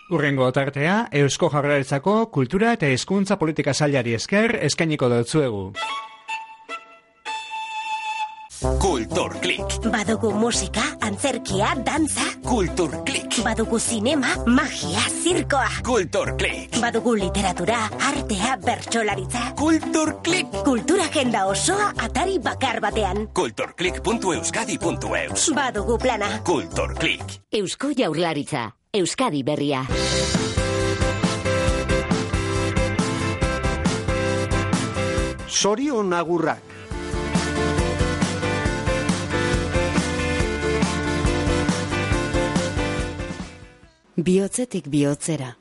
Hurrengo tartea, Eusko Jaurlaritzako kultura eta hizkuntza politika sailari esker eskainiko dutzuegu. Kulturklik. Badugu musika, antzerkia, dantza. Kulturklik. Badugu zinema, magia, zirkoa. Kulturklik. Badugu literatura, artea, bertsolaritza. Kulturklik. Kultura agenda osoa atari bakar batean. Kulturklik.euskadi.eus. Badugu plana. Kulturklik. Eusko Jaurlaritza, Euskadi berria. Zorion agurrak. Bihotzetik bihotzera.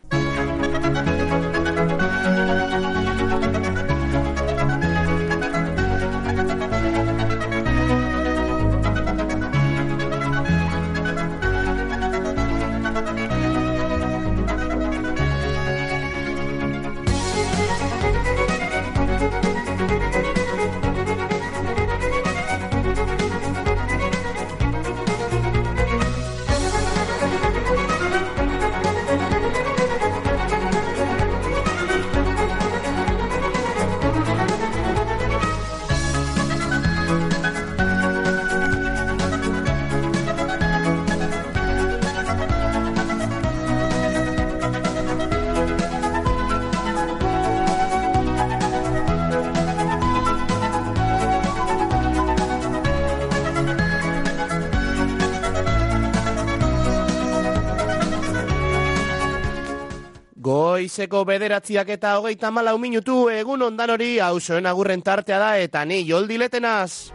Goizeko 9:34 egun ondan hori, hau zoen agurren tartea da, eta ni joldiletenaz.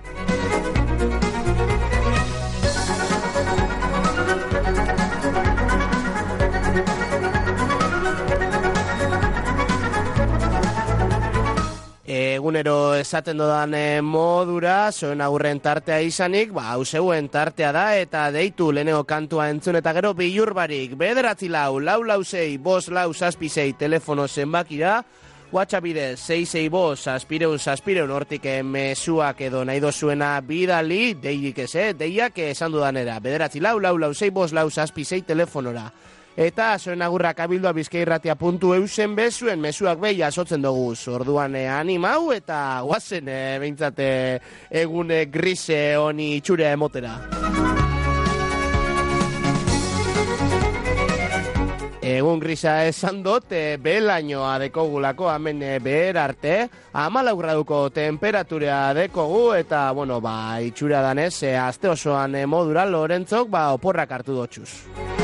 Egunero esaten dodan modura, zoen agurren tartea izanik, hau zeuen tartea da, eta deitu lehenengo kantua entzun eta gero bilurbarik, 944-656-556 telefono zenbakira, WhatsApp bidez 665-666 hortik mezuak edo nahi dozuena bidali, deirik ez, deiak esan dudanera, 944-656-556 telefonora. Eta zoen agurrak abildua bizkairratia.eusen bezuen mezuak behi asotzen dugu. Orduan animau eta guazen behintzate egun grise honi itxurea emotera. Egun grisa esan dut, belainoa dekogulako, hemen behar arte, 14 graduko temperaturea dekogu, eta, bueno, itxura danez, aste osoan modura Lorentzok, oporrak hartu dotxuz.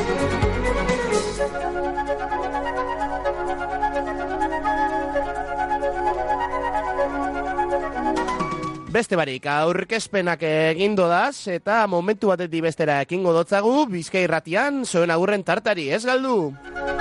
Beste barik, aurkezpenak egindo daz, eta momentu batetik bestera ekingo dotzagu, Bizkairratian, zoen agurren tartari, ez galdu?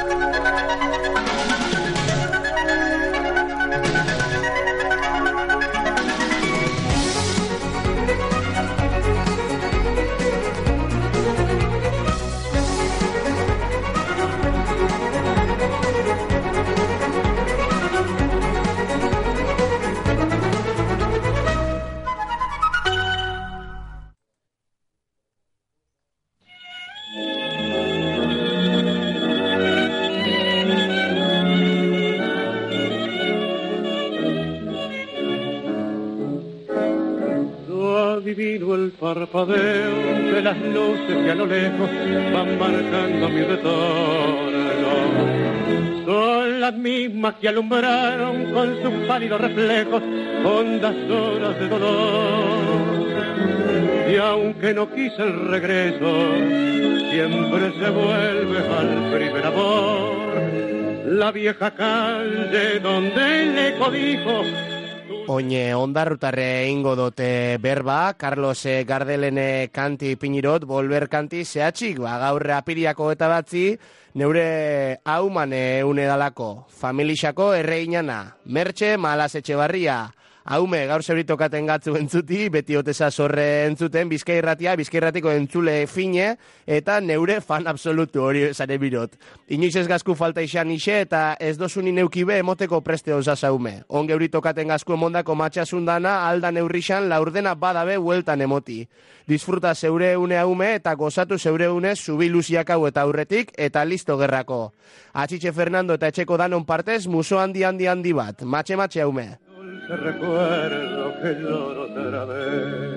Adivino el parpadeo de las luces que a lo lejos van marcando mi retorno. Son las mismas que alumbraron con sus pálidos reflejos hondas horas de dolor. Y aunque no quise el regreso, siempre se vuelve al primer amor. La vieja calle donde el eco dijo... Oine ondarrutarre ingo dote berba, Carlos Gardelen kanti pinirot, volver kanti zehatxik, gaur apiriako eta batzi, neure hauman une dalako, familixako erreinana, Mertxe Malaz Etxebarria, haume gaur zeuritokaten gatzu entzuti, beti oteza zorre entzuten, Bizkairratiko entzule fine, eta neure fan absolutu hori zare birot. Inoiz ez gazku falta izan ixe, eta ez dozuni neukibe emoteko preste osaz haume. Onge euritokaten gazku emondako matxasundana, alda neurrixan, laurdena badabe hueltan emoti. Disfruta zeure une haume, eta gozatu zeure une zubiluziak hau eta aurretik, eta Kristo gerrako. Atxitxe Fernando eta etxeko danon partez, muso handi bat. Matxe haume. Dulce recuerdo que lloro otra vez.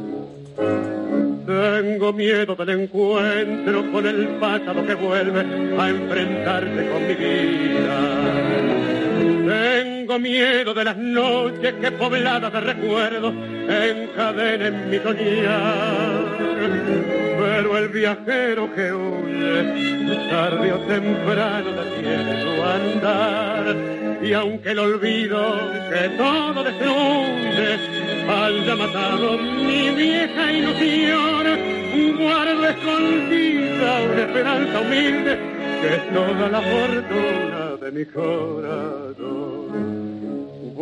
Tengo miedo del encuentro con el pasado que vuelve a enfrentarse con mi vida. Tengo miedo de las noches que pobladas de recuerdos encadenen mi soñar. Pero el viajero que huye, tarde o temprano detiene su andar. Y aunque el olvido que todo destruye haya matado mi vieja ilusión, guardo escondida una esperanza humilde que es toda la fortuna de mi corazón.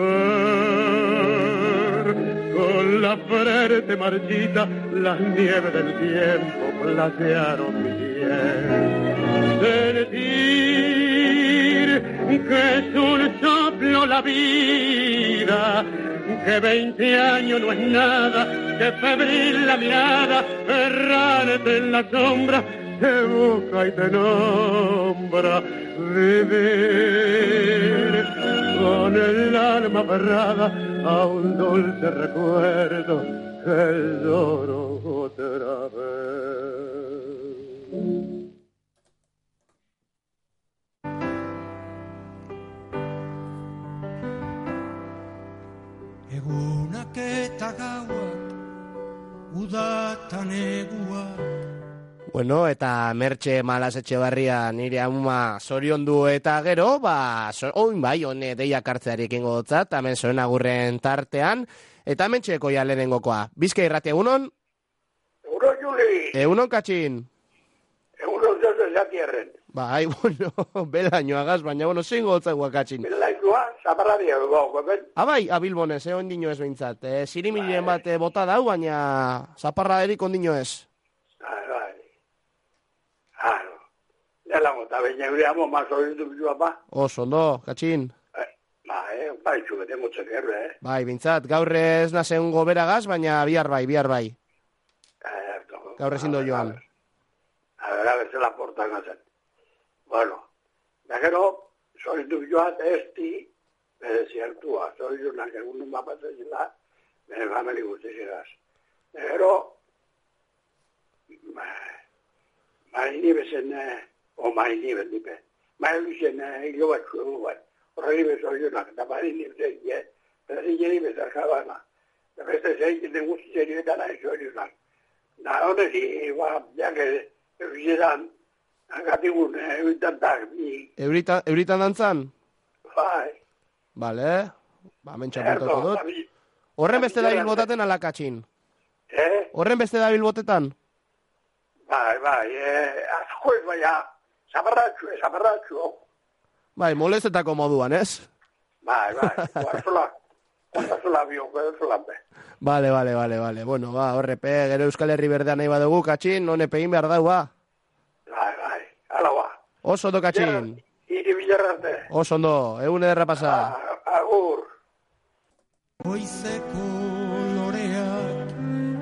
Volver con la frente marchita, las nieves del tiempo platearon mi piel. Sentir que es un soplo la vida, que 20 años no es nada, que febril la mirada, errante en la sombra, te busca y te nombra. Vivir con el alma aferrada a un dulce recuerdo que lloro otra vez. Egunak eta gauak, udatan eguak. Bueno, eta Mertxe Malas Etxebarria nire amuma zoriondu eta gero, oin bai, hone deiak hartzeari ekingo dutzat, hemen zoen agurren tartean, eta hemen txeko ja lehenengokoa. Bizka irrati, egunon? Egunon, Juli. Egunon, Katxin? Egunon, zozo zatierren. Bai, bueno, belainoagaz, baina, bueno, zingo dutzagua, Katxin. Belainoa, zaparradia dugu, ben? Abai, abilbonez, ondino ez behintzat. Zirimiliren bat bota dau, baina zaparra erik ondino ez. Bai. Dela gota, baina eureamo mazoritu bizua, ba? Oso, ondo, Katxin? Bai, txubete motxe gerre, Bai, bintzat, gaur ez nazen goberagaz, baina bihar bai. Gaur ezin do joan. A ver, zela portan nazen. Bueno, da gero, zoritu bizua esti, bere ziertua, zoritu nak egun mapatzen zela, bere famili guztizigaz. Da gero, maini bezen, maini bendipe, maini bezen hilo batzu egun bat, horregi bezorionak, eta maini bezen, bere zingeri bezar jabana, eta beste zein den guztizerioetan nahi zorionak. Da honezi, jake, eurizan, angatigun, euritantak, Euritan dantzan? Bai. Bale, mentxapuntako dut. Horren beste dabil botaten ala, Katxin? Horren beste dabil botetan? Bai, asko ez baina, zaparratxu. Bai, molezetako moduan, ez? Bai, guarzola bioko, guarzola be. Bale. Bueno, horrepe, gero Euskal Herri Berdea nahi badugu, Katxin, honepe egin behar dau, ba? Bai, ala ba. Oso ondo, Katxin. Iri bilarrarte. Oso ondo, egun ederra pasa. Agur. Goizeko loreak,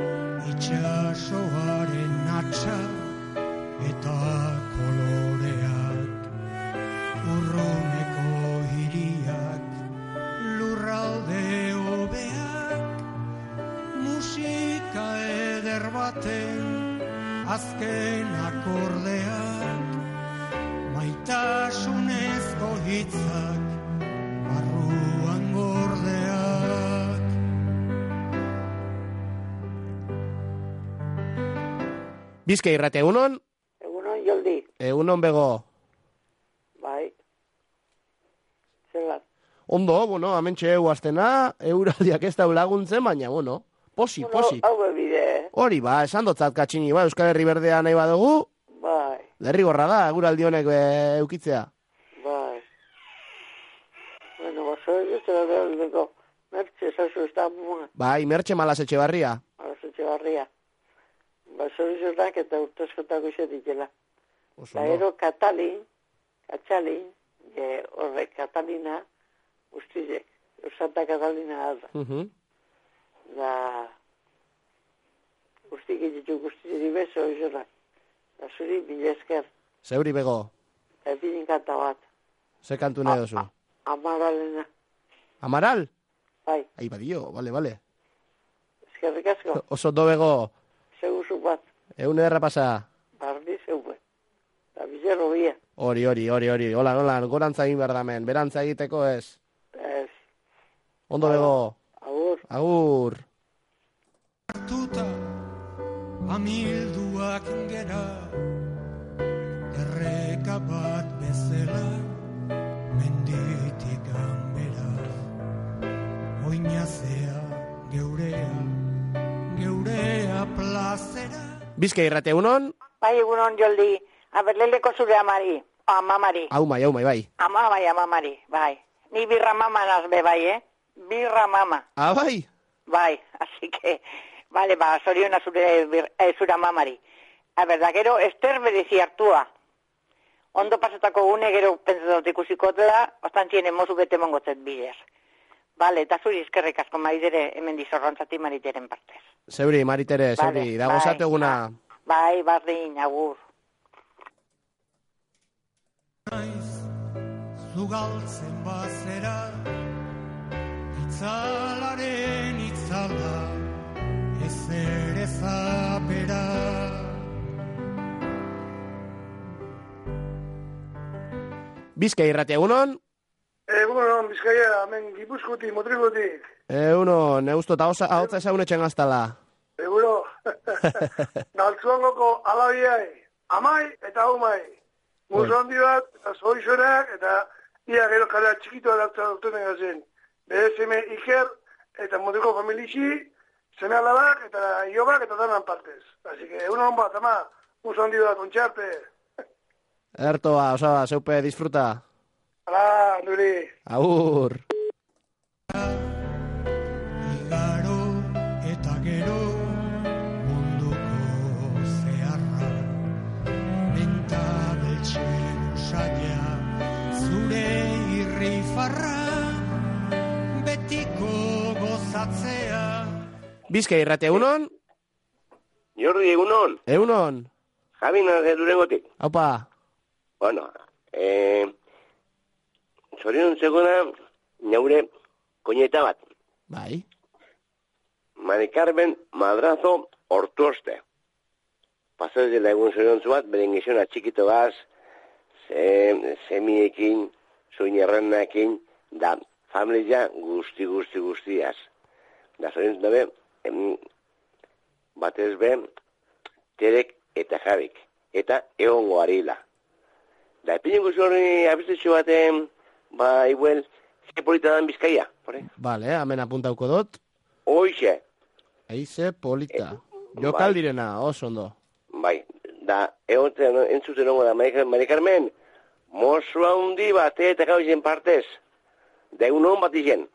itxasoaren atxa, eta koloreak, urruneko hiriak, lurralde hobeak, musika eder baten, azken akordeak, maitasunezko hitzak, barruan gordeak. Bizka irrate, egunon? Egunon, Joldi. Egunon, bego. Bai. Zerat. Ondo, bueno, amentxe guaztena, euraldiak ez da laguntzen, baina, bueno, posi. Hau bebide. Hori, esan dotzat, Katxini, Euskal Herri Berdea nahi badugu, Bai. derrigorra da, euraldi honek eukitzea. Bai. Bueno, baso Mertxe, zazu ez da mua. Bai, Mertxe Malas Etxebarria. Malas Etxebarria. Baso izunak eta urtezkotako izetitela. Da ero Katxalin, horrek Katalina, guztizek, Santa Katalina da. Da, guztik egitzu guztizeri bezo izunak. Da zuri, mila esker. Zeuri bego. Epidin kanta bat. Ze kantu nahi dozu? Amaralena. Amaral? Bai. Ai, badio, bale. Eskerrik asko. Oso do bego. Zeguzu bat. Egun ederra pasa. Bardi zeue. Eta bizarro bia. Hori. Hola, gorantza egin behar damen. Berantza egiteko ez. Ez. Ondo bego. Agur. Hartuta, amilduak gera, erreka bat bezala, menditik ganbera, oinazea geurea plazera. Bizka irrate egunon? Bai, egunon, Joldi. Aberleleko zure amari. Amamari. Aumai, bai. Amamari, bai. Ni birra mama nazbe, bai, Birra mama. Ah, bai? Bai, así que... Vale, zoriona zure amamari. A ber, da gero, Ester berezi hartua. Ondo pasatako gune, gero pentsatot ikusiko dela, ostantzien emozu bete mongotzet bidez. Vale, eta zuri eskerrik asko Maritere, hemen dizorrontzati Mariteren partez. Zeuri, Maritere, zeuri, dago zateguna. Bai, bardin, agur. Zugaltzen bazera, itzalaren itzala, ezer ezapera. Bizka irrate egunon? Egunon, Bizkaia, hemen Gipuzkotik, Motrikotik. Egunon, eusto eta hotza ezagunetxen gaztala. Eguro, naltzuangoko alabiai, amai eta aumai. Muso handi bat, eta zoizonak, eta ia gero kara txikitoa dautza dutenen gazen. Bere zeme Iker, eta Motriko familixi, zeme alabak, eta iobak, eta danan partez. Así que, egunon bat, ama, muso handi bat, ontxarte. Ertoa, osaba, zeupe, disfruta. Hala, nuri. Agur. Igaro eta gero munduko zeharra, benta beltxen usaila, zure irrifarra, betiko gozatzea. Bizka irrate egunon? Jordi, egunon. Egunon. Javi naze Durengotik. Aupa. Bueno, zorion seguna, naure koñeta bat. Bai. Mari Carmen Madrazo Ortuoste. Pasaz dela egun zorion bat, beren gizona txikito gaz, semiekin, soinerrenakin, da familia guztiaz. Da zorion dabe, batez be, Terek eta Javik. Eta egongo arila. Da epineko zorri abistetxo baten, igual, ze polita dan Bizkaia. Vale, hemen apuntauko dut. Hoixe. Eize polita. Jokal direna, oso ondo. Bai, da, entzuten ongo da, Mari Carmen, mozua hundi bat, eta gau izen partez. Da egun hon bat izen.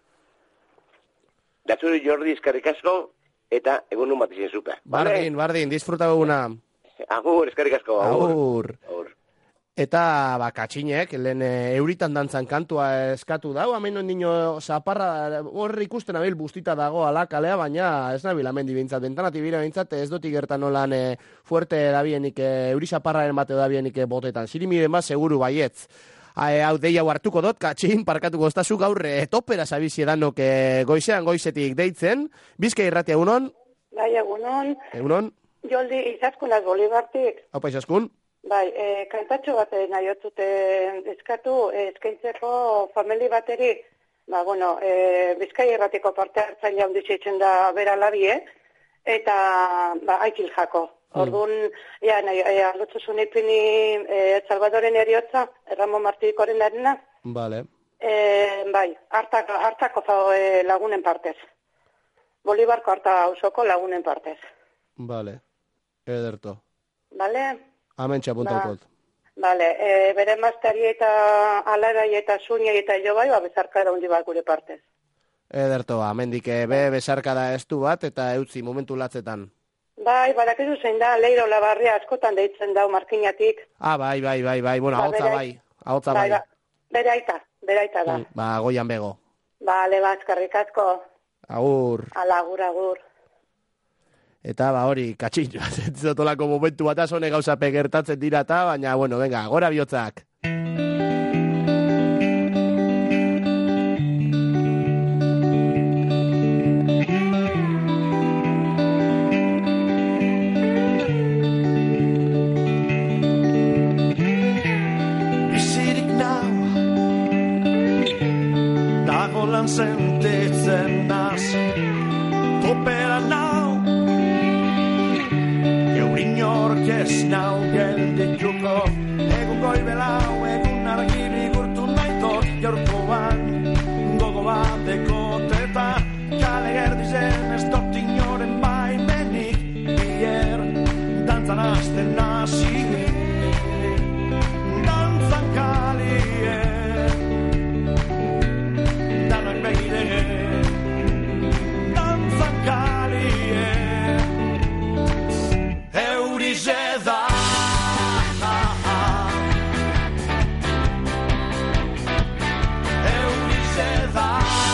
Da zuri Jordi eskarrik asko, eta egun hon bat izen zupe. Bardin, disfrutago guna. Agur, eskarrik asko. Agur. Eta, katxinek, lehen euritan dantzan kantua eskatu dago, hemen ondino zaparra, horri ikusten abil bustita dago alakalea, baina ez nabil amendi bintzat, bentanati bira bintzat, ez doti gertan nolan fuerte dabienik, euri zaparraren bateo dabienik botetan. Zirimiren bat, seguru baietz. Hau dei hau hartuko dut, katxin, parkatuko estazu gaur, topera zabizi edanok goizetik deitzen. Bizka irratia egunon? Bai, egunon. Egunon? Joldi, izaskunaz Bolibartik. Haupa izaskun? Bai, kantatxo bat nahi otzute eskatu, eskaintzeko famili bateri, Bizkai erratiko parte hartzen jaundizitzen da bera labie, eta aikil jako. Orduan, aldotzuzun ipini Salvadoren eriotza, Ramon Martirikoren arena. Vale. Bai, hartako lagunen partez. Bolibarko harta hausoko lagunen partez. Vale, ederto. Vale. Hemen txapuntaukot. Vale, bere maztari eta alarai eta zuñai eta jo bai, bezarkada hundi bat gure partez. Ederto, mendik bezarkada estu bat eta eutzi momentu latzetan. Bai, badakizu zein da, Leiro Labarria askotan deitzen dau markinatik. Bai, bueno, ahotza bai. Bere aita da. Goian bego. Bale, eskerrik asko. Agur. Agur. Eta hori, katxillo, zentzotolako momentu bat azone gauza pegertatzen dira eta, baina, bueno, venga, gora bihotzak. Bizirik nau, dagolan sentitzen naz, topera nau, Inork ez nau geldituko, egun goibelau, egun argiri gurtu naitor, jorkoan, gogo bateko teta, kale gerdizen ez dut inoren baimenik, bier, dantzan azten nazi, dantzan kalie, danak begire, dantzan kalie, Eurize da Eurize da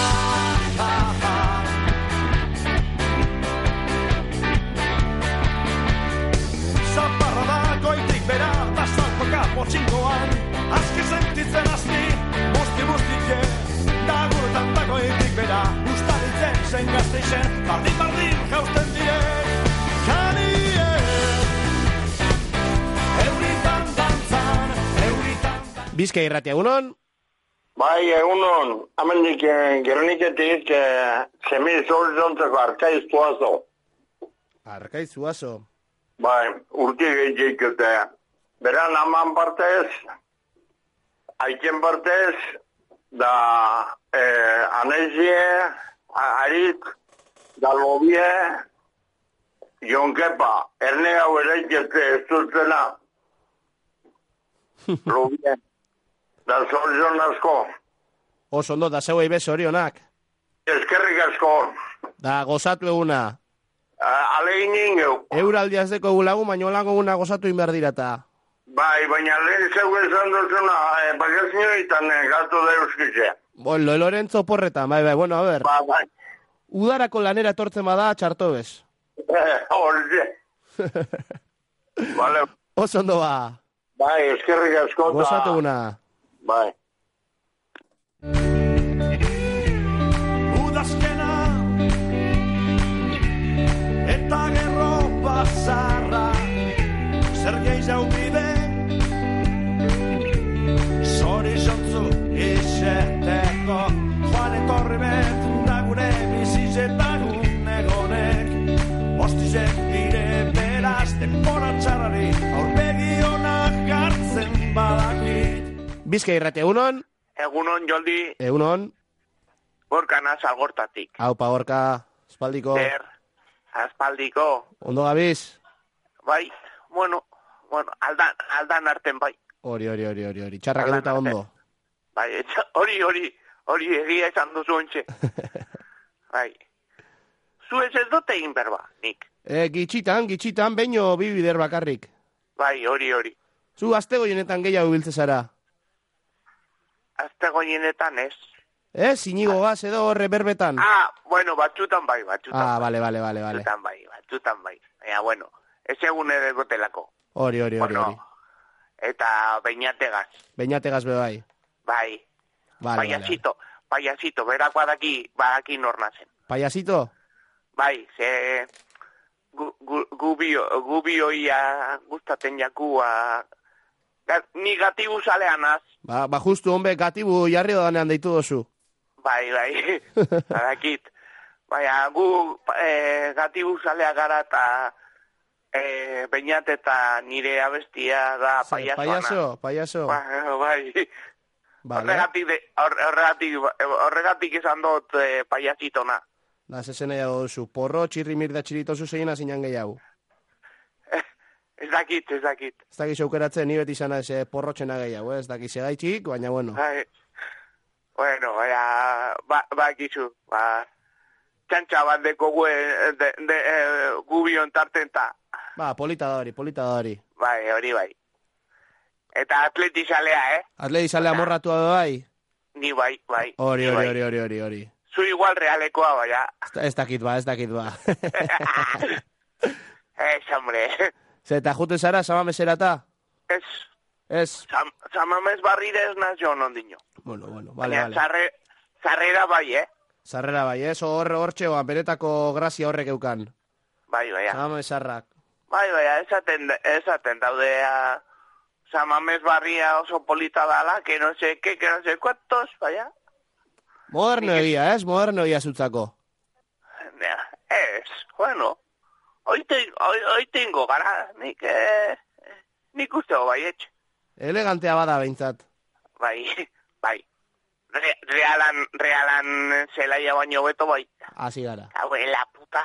Zaparra da goitik bera da saltoka potxingoan Azki sentitzen azni, busti-bustike Da guretan da goitik bera Ustaritzen zen gazteixen Bardin jausten direk Bizkai irratia, egunon? Bai, egunon. Hemendik Geroniketik Zemiz Horizontzeko Arkaiz Zuazo. Arkaiz Zuazo. Bai, urti gehitzeikute. Beran aman partez, aiken partez, da Anezie, Arik, Dalbobie, Jonkepa, erne hau eraikete ez dutzena. Lobie. Da zorion asko. Oso ondo, da zeu eibe zorionak. Eskerrik asko. Da gozatu eguna. Alegin ingeu. Euraldiazdeko gulagu, baino lango eguna gozatu inber dirata. Bai, baina lehen zeu esan duzuna, bakazioetan gatu da euskitze. Lo Lorenzo porretan, bai, bueno, a ver. Bai. Udarako lanera etortzen bada, txarto bez. Horze. Vale. Oso ondo ba. Bai, eskerrik asko. Gozatu eguna. Bai. Udazkena eta gerro bazarra zer gehiago biden zori jontzu izeteko joan etorri bet da gure bizitzetan unegonek ostizek dire beraz denbora txarrari aurpegi honak hartzen badakit. Bizkai irratia, egunon? Egunon, Joldi. Egunon? Gorka naz algortatik. Aupa, Gorka, aspaldiko. Aspaldiko. Ondo gabiz? Bai, bueno, aldan arten bai. Hori. Txarrak eduta ondo. Bai, hori egia esan duzu ontxe. Bai. Zu ez dute egin berba, nik. Gitxitan, beino bi bider bakarrik. Bai, hori. Zu azte goienetan gehiago biltze zara? Azte goienetan ez. Inigo gaz edo horre berbetan? Bueno, batzutan bai. Vale. Batzutan bai. Bueno, ez egun ere gotelako. Hori. Eta beinategaz. Beinategaz be bai. Bai. Paiasito, berak badaki nornazen. Paiasito? Bai, ze gubioia gustaten jakua, ni gatibu saleanaz. Ba justu, hombe, gatibu jarri danean deitu dozu. Bai, badakit. Baina, gu gatibu salea gara eta Beñat eta nire abestia da paiasoana. Paiaso. Bai. Horregatik esan dut paiasitona. Da, zezen edo duzu. Porro, txirrimir da txiritozu zein azinan gehiago. Ez dakit. Ez dakit zeukeratzen, ni beti izan porro txena gehiago, ez dakit segaitxik, baina bueno. Bueno, bakizu, txantxa bat deko gubion tarten ta. Polita da hori. Bai, hori bai. Eta atletizalea, Atletizalea morratua da bai? Ni bai. Hori. Zu igual realekoa, baina. Ez dakit ba. hombre. Eta jute zara, Samameserata? Ez. Samamez barrira ez nazio nondino. Bueno, vale. Baina, zarrera bai, Zarrera bai, hortxe, benetako grazia horrek eukan. Bai, Samamezarrak. Bai, esaten daudea Samamez barria oso polita dala, que no sé cuántos, vaya. Moderno egia zutzako. Bueno, hoy tengo gara, nik ustego bai etxe. Elegantea bada behintzat. Bai. Realan zelaia baino beto bai. Asi gara. Abuela puta.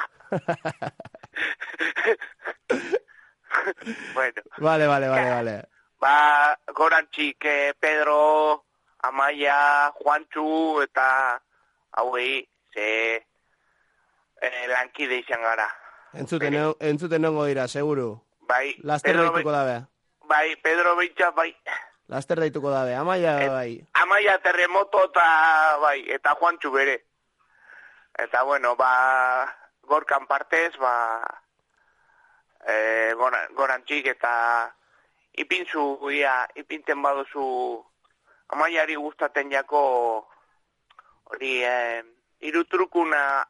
Bueno. Vale. Gorantxik, Pedro, Amaia, Juantxu, eta hauei, lankide izan gara. Entzuten nongo dira, seguru. Bai. Laster daituko dabe. Bai, Pedro Beitxat, bai. Laster daituko dabe, Amaia bai. Amaia terremoto eta Juantxu bere. Eta bueno, gorkan partez, gorantxik eta ipinten baduzu Amaiari gustaten jako hori irutrukuna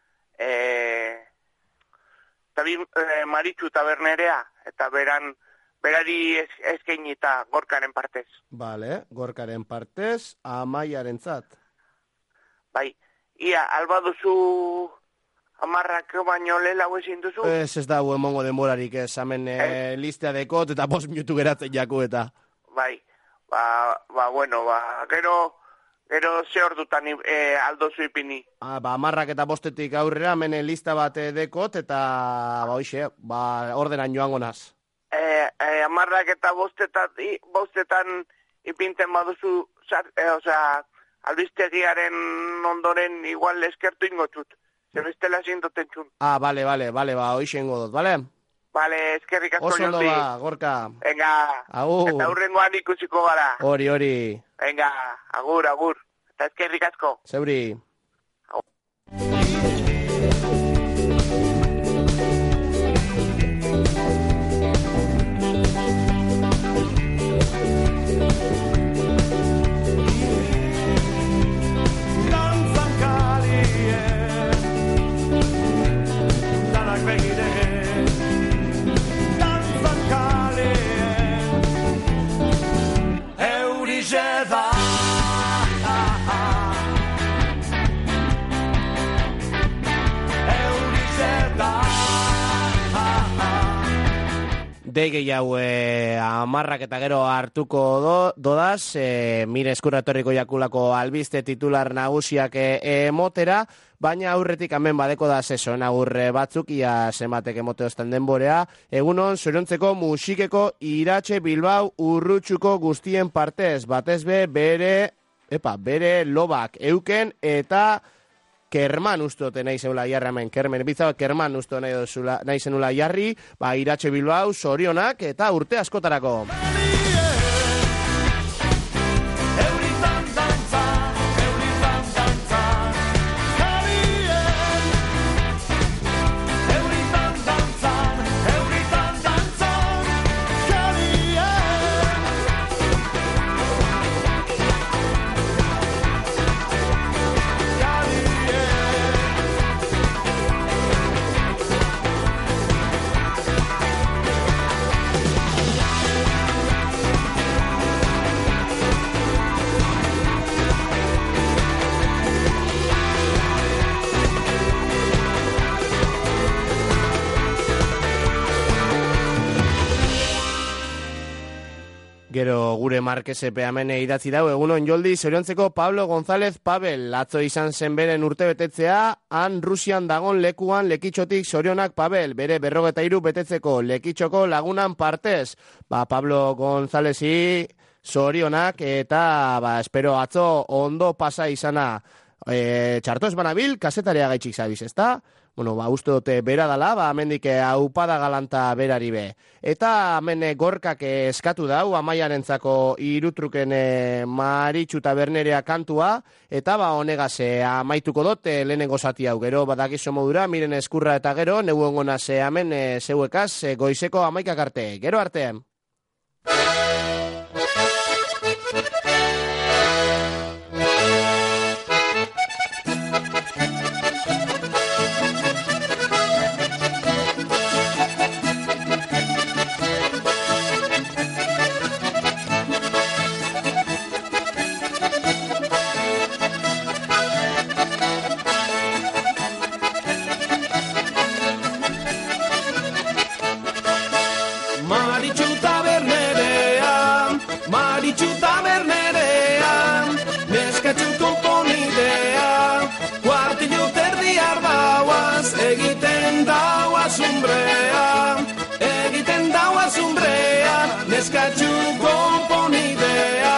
Maritxu tabernerea eta berari eskainita gorkaren partez. Vale, gorkaren partez Amaiarentzat. Bai, ia, albaduzu 10 baino lehela ezin duzu? Ez da emongo denborarik ez, hemen listea dekot eta 5 minutu geratzen jaku eta. Bai, bueno, gero ze ordutan aldozu ipini? 10 eta 5 aurrera, hemen lista bat dekot eta ordenan joango naz. 10 eta 5 ipinten baduzu, albistegiaren ondoren igual eskertu ingotxut. Zebestela zindoten txun. Bale, hoxe ingo dut, bale? Bale, eskerrik asko Oso ondo Gorka. Venga, eta hurrengoan ikusiko gara. Hori. Venga, agur. Eta eskerrik asko. Zeuri. Dei hau 10 eta gero hartuko dodaz, mire eskuratorriko jakulako albiste titular nagusiak emotera, baina aurretik hemen badeko da seson agur batzuk, ia zenbatek emote ostan denborea, egunon zorontzeko musikeko Iratxe Bilbao Urrutxuko guztien partez, batez bere lobak euken eta Kerman ustote nahi zeula jarri hemen, Kerman usto nahi zenula jarri, Iratxe Bilbao zorionak eta urte askotarako. Gero gure Markesepe hemen idatzi dau, egunon Joldi, zoriontzeko Pablo González Pavel, atzo izan zen beren urte betetzea, han Rusian dagon lekuan lekitxotik zorionak Pavel, bere 43 betetzeko lekitxoko lagunan partez. Pablo Gonzálezi zorionak eta espero atzo ondo pasa izana. Txartoz banabil, kasetaria gaitxik zabiz, ezta? Bueno, uste dute bera dala, hemendik aupada galanta berari be. Eta hemen gorkak eskatu dau, amaiarentzako irutruken Maritxu Tabernerea kantua, eta honegaz amaituko dut lehenengo zati hau. Gero badakizo modura, miren eskurra eta gero, neuengo naze hemen zeuekaz goizeko 11 arte. Gero artean. Egiten daua zumbrea, neskatxu konponidea.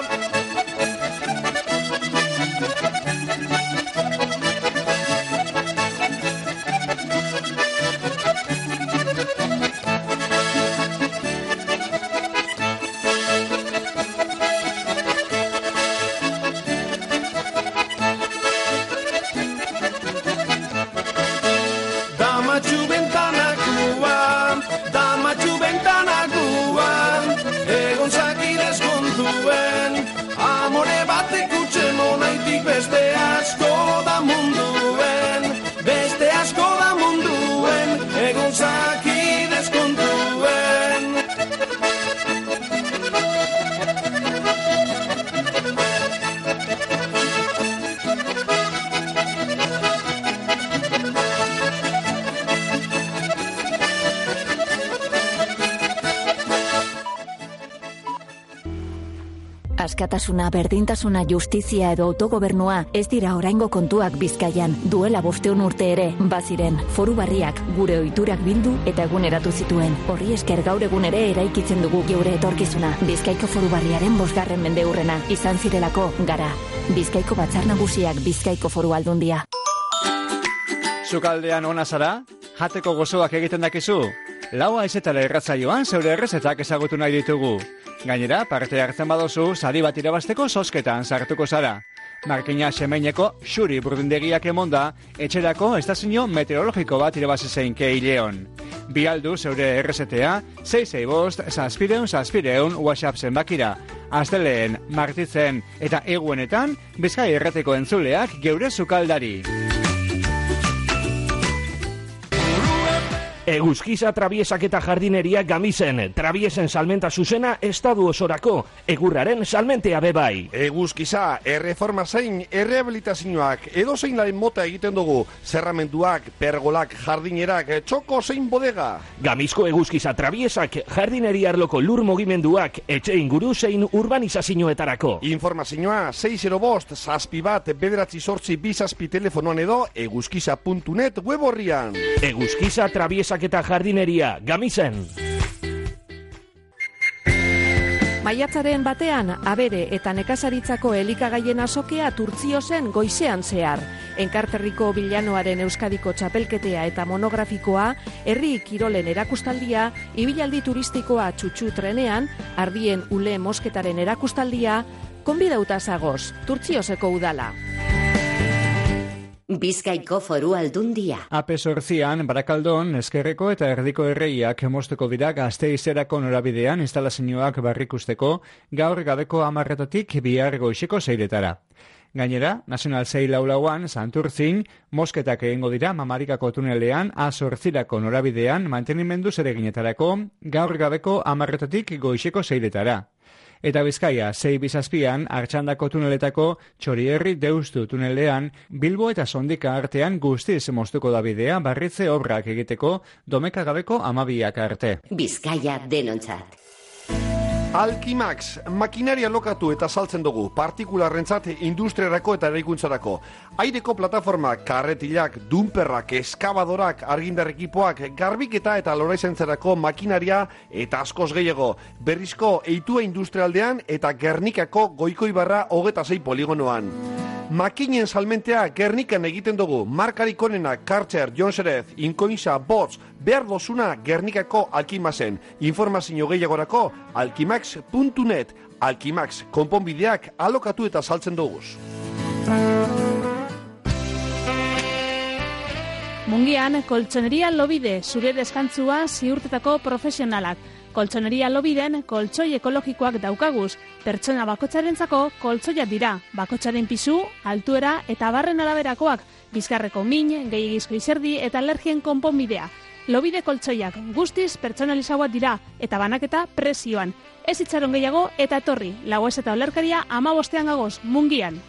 Beste asko da munduen, egon zaki deskontuen. Askatasuna, berdintasuna, justizia edo autogobernua ez dira oraingo kontuak Bizkaian. Duela 500 urte ere, baziren, foru barriak gure ohiturak bildu eta eguneratu zituen. Horri esker gaur egun ere eraikitzen dugu geure etorkizuna. Bizkaiko foru barriaren 5. mendeurrena izan zirelako gara. Bizkaiko Batzar Nagusiak, Bizkaiko Foru Aldundia. Sukaldean ona zara? Jateko gozoak egiten dakizu? Laua ezetara erratzaioan zeure errezetak ezagutu nahi ditugu. Gainera, parte hartzen badozu, sari bat irabazteko zozketan sartuko zara. Markina Semeineko xuri burdindegiak emonda, etxerako estazio meteorologiko bat irabazizein kei leon. Bialdu zeure errezetea, 665-zazpireun WhatsApp zenbakira. Asteleen, martitzen eta eguenetan, Bizkai erreteko entzuleak geure sukaldari. Eguzkiza Trabiesak eta Jardineria Gamisen. Trabiesen salmenta zuzena estadu osorako. Egurraren salmentea bebai. Eguzkiza, erreforma zein, errehabilitazioak, edo zein laren mota egiten dugu. Zerramenduak, pergolak, jardinerak, txoko zein bodega. Gamizko Eguzkiza Trabiesak, Jardineria arloko lur mugimenduak, etxe inguru zein urbanizazioetarako. Informazioa 605-7-9-8 telefonoan edo eguzkiza.net web horrian. Eguzkiza Trabiesak eta Jardineria, Gamisen. Maiatzaren batean, abere eta nekazaritzako elikagaien azokea Turtziozen goizean zehar. Enkarterriko Bilanoaren Euskadiko txapelketea eta monografikoa, herri kirolen erakustaldia, ibilaldi turistikoa txutxu trenean, ardien ule mosketaren erakustaldia, konbidauta zagoz, Turtzioseko udala. Bizkaiko Foru Aldundia. AP8an, Barakaldon, Ezkerreko eta Erdiko erreiak mozteko dira Gasteizerako norabidean instalazioak barrikusteko gaur gabeko 10:00 bihar goizeko 6:00. Gainera, Nacional 6 Santurzin, mosketak egingo dira Mamarikako tunelean A8 norabidean mantenimendu zereginetarako gaur gabeko 10:00 goizeko 6:00. Eta Bizkaia, 6-7an, Artxandako tuneletako Txorierri Deustu tunelean, Bilbo eta Sondika artean guztiz moztuko da bidea barritze obrak egiteko domeka gabeko 12 arte. Bizkaia denontzat. Alkimax, makinaria lokatu eta saltzen dugu, partikularrentzat industriarako eta eraikuntzarako. Aireko plataformak, karretilak, dumperrak, eskabadorak, argindar ekipoak, garbiketa eta loraizentzarako makinaria eta askoz gehiago. Berrizko eitua industrialdean eta Gernikako Goikoibarra 26 poligonoan. Makinen salmentea Gernikan egiten dugu. Markarik onena Karcher, Jonserez, Inkoinsa, Botz, behar dozuna Gernikako Alkimaxen. Informazio gehiagorako alkimax.net. Alkimax, konponbideak alokatu eta saltzen duguz. Mungian, koltsoneria Lobide, zure deskantzua ziurtetako profesionalak. Koltsoneria Lobiden koltsoi ekologikoak daukaguz. Pertsona bakotsarentzako koltsoia dira. Bakotsaren pisu, altuera eta barren araberakoak. Bizkarreko min, gehiagizko izerdi eta alergien konponbidea. Lobide koltsoiak guztiz pertsonalizagoak dira eta banaketa prezioan. Ez itxaron gehiago eta etorri. Lauez eta olerkaria 15 gagoz, Mungian.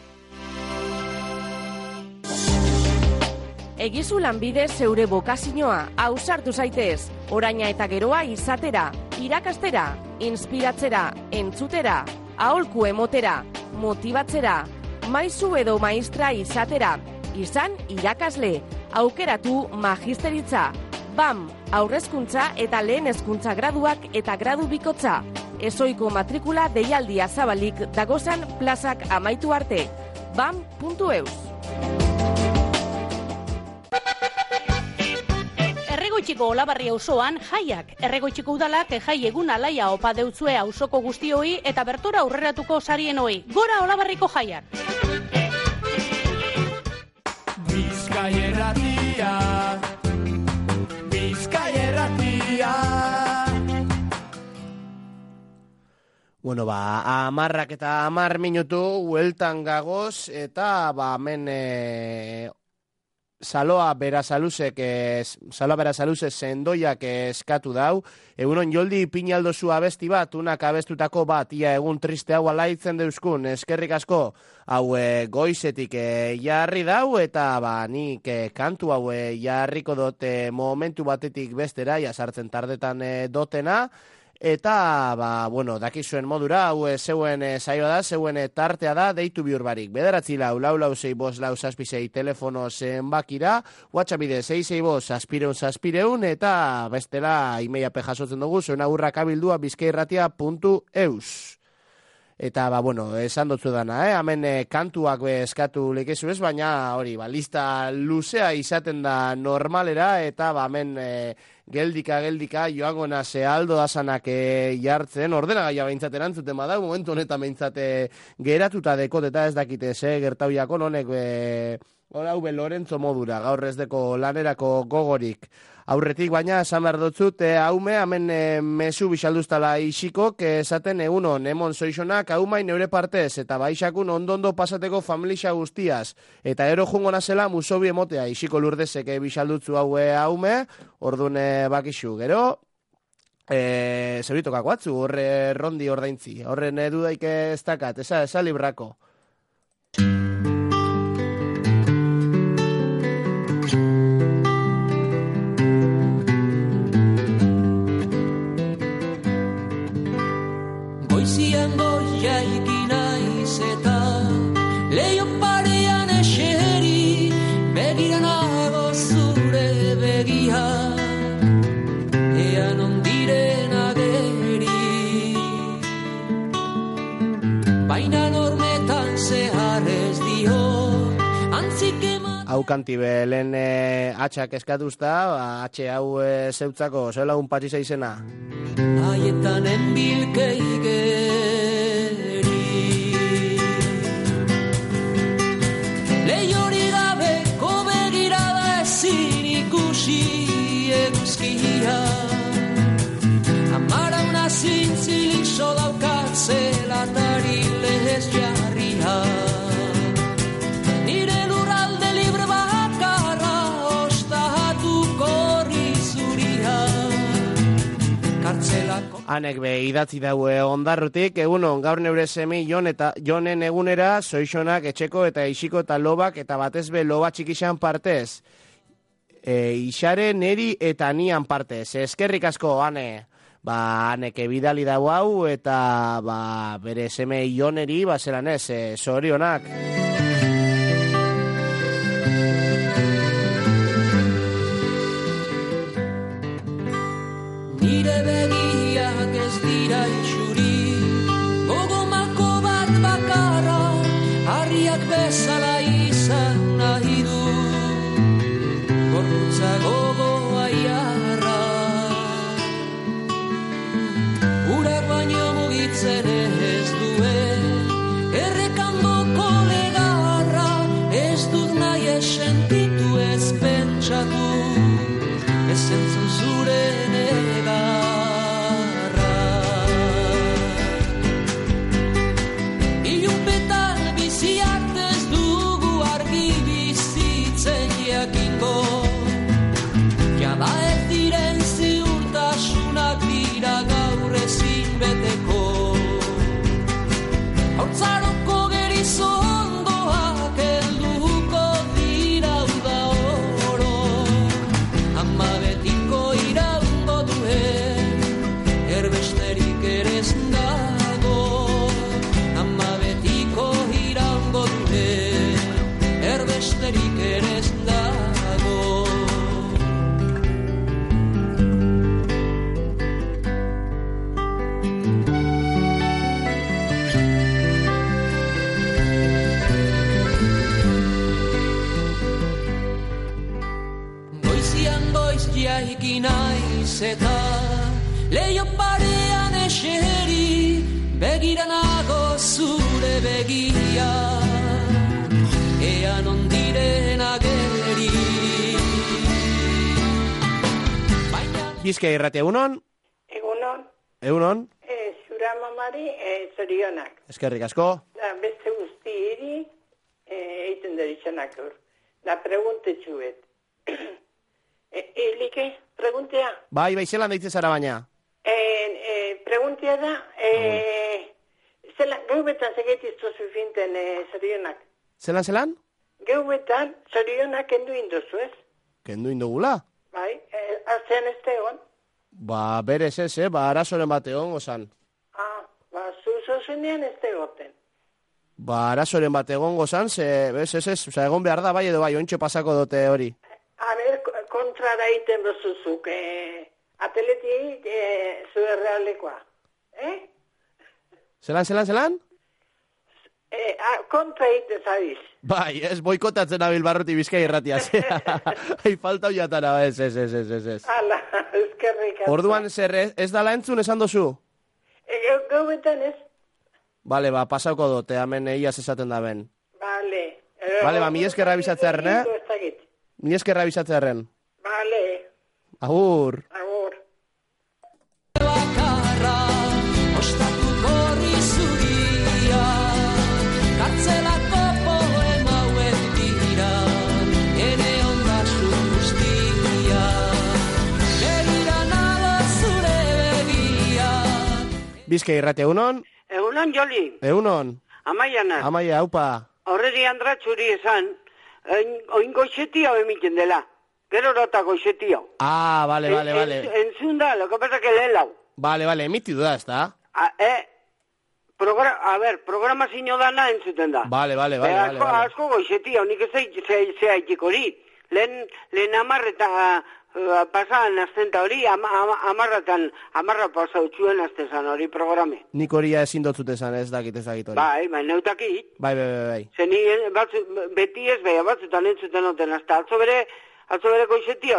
Egizu lanbide zeure bokazioa, ausartu zaitez, oraina eta geroa izatera, irakastera, inspiratzera, entzutera, aholku emotera, motibatzera, maizu edo maistra izatera, izan irakasle, aukeratu magisteritza, BAM, aurrezkuntza eta lehen hezkuntza graduak eta gradu bikotza, ezoiko matrikula deialdia zabalik dagozan plazak amaitu arte, bam.eus. Erregoitziko Olabarri auzoan jaiak. Erregoitziko udalak jai egun alaia opa deutzue auzoko guztioi eta bertora aurreratuko sarienoi. Gora Olabarriko jaiak! Bizkaierratia, Bizkaierratia. Bueno, 10 minutu hueltan gagoz eta hemen Saloa Berasaluzek sendoiak eskatu dau. Egunon Joldi Pinaldo zu abesti bat, unak abestutako bat, ia egun triste hau alaitzen deuskun, eskerrik asko, hau goizetik jarri dau, eta nik kantu hau jarriko dut momentu batetik bestera, sartzen tardetan dotena, eta, dakizuen modura, hau zeuen saioa da, zeuen tartea da, deitu bihurbarik. 944-656 telefono zenbakira, WhatsApp bide 665-665, eta bestela imeiape jasotzen dugu, zuen agurrak abildua bizkairratia.eus. Eta, esan dutzu dana, hemen kantuak eskatu lekezu ez, baina hori, lista luzea izaten da normalera, eta hemen geldika joango nase aldo dasanak jartzen, ordenagaia behintzat erantzuten bada, momentu honetan behintzat geratuta dekot, eta ez dakite gertauiako nonek hau Lorenzo modura, gaur ez deko lanerako gogorik. Aurretik baina esan behar dutzut, haume, hemen mesu bisalduztala isiko, esaten egunon, emon zoizonak, haumain neure partez, eta baixakun ondo pasateko familia guztiaz. Eta ero jungo nazela musobi emotea, isiko lurdezek bisaldutzu haume, orduan bakixu. Gero, zeuritokako atzu, horre rondi ordaintzi, horren dudaik ez dakat, eza librako. Goizian goia ikinaiz eta leio parean eseri, begiran nago zure begia, ean ondiren ageri. Baina normetan zehar ez dio, antzik eman... Hau kantibel, lehen atxak eskatuzta, atxe hau zeutzako, zela un patxisa izena. Haietan enbilkei geri, lehiori gabeko begirada ezin ikusi eguzkia, amara una zintzilik sodaukat zelatari lehez jarria, nire lurralde libre bakarra ostatuko rizuria. Hanek idatzi daue ondarrutik, egunon, gaur neure semi jonen egunera, zoizonak, etxeko eta isiko eta lobak, eta batez be loba txikixan partez. Isare, neri eta nian partez. Eskerrik asko, hane. Hanek bidali dau hau, eta bere seme joneri, zelan ez, zorionak. Nire begiak ez dira itxuri, gogo malko bat bakarra, harri Maiak bezala izan nahi du gorputza gogoa jarra. Urak baino mugitzen ez duen errekandoko legarra, ez dut nahi sentitu ez pentsatu, ez entzun zure negarra. Ilunpetan biziak ez dugu argi bizitzen jakingo, jada ez diren ziurtasunak dira gaur ezin beteko. Haurtzaroko gerizondoak helduko dira uda oro, ama betiko iraungo duen erbesterik ere ez dago, ama betiko iraungo duen erbesterik ere ez dago. Goizian goiz jaiki naiz eta leio parean eseri, begira nago zure begia, ean ondiren ageri. Bizkaia Irratia, egunon? Egunon, Egunon? zura mamari zorionak. Eskerrik asko. Da, beste guzti hiri eiten deritzenak hor. Da, pregunte txuet. Elike, preguntea? Bai, zelan daitze zara baina. Preguntea da, geubetan segetiztu zufinten zorionak. Zelan? Geubetan zorionak kendu indozu, ez? Kendu indugula? Bai, artean ez da egon. Ba, berez ez, arazoren bat egon, gozan. Zuzenean ez da egoten. Ba, arazoren bat egon gozan, egon behar da, bai edo bai, ontsa pasako dute hori. A ber, kontrara iten bezuzuk, ateleti zure realekoa. Zelan? Kontra iten zabiz. Bai, ez boikotatzen abil Barruti Bizkaia Irratia. Hai, falta hoiatara, ez. Hala, eskerrik. Orduan, zer, ez dala entzun esan dozu? Gauetan ez. Bale, ba, pasauko dote, hemen iaz esaten da ben. Bale. Bale, ba, mi eskerra bizatzearen, Mi eskerra bizatzearen. Bale. Agur. Bakarra, ostatuko rizuria, kartzelako poema hauek dira, ene ondasun guztia, begira nago zure begia. Bizkaia Irratia, egunon? Egunon, Joli. Egunon. Amaianak. Amaia, aupa. Horreri andratxuri esan, oin goixetia emiten dela. Gero rota goixetia. Ah, vale. Entzun da, lo que pasa que lehelau. Vale, emitidu da, ez da? Programa zino dana entzuten da. Vale. Asko goixetia, honik ez zehaitik hori. Lehen amarreta pasan aztenta hori, amarra pasautxuen aztezan hori programe. Nik hori ezin dotzut esan, ez dakit hori. Bai, neutakit. Bai. Zeni, beti ez beha batzutan entzuten noten, hasta atzo bere goixetia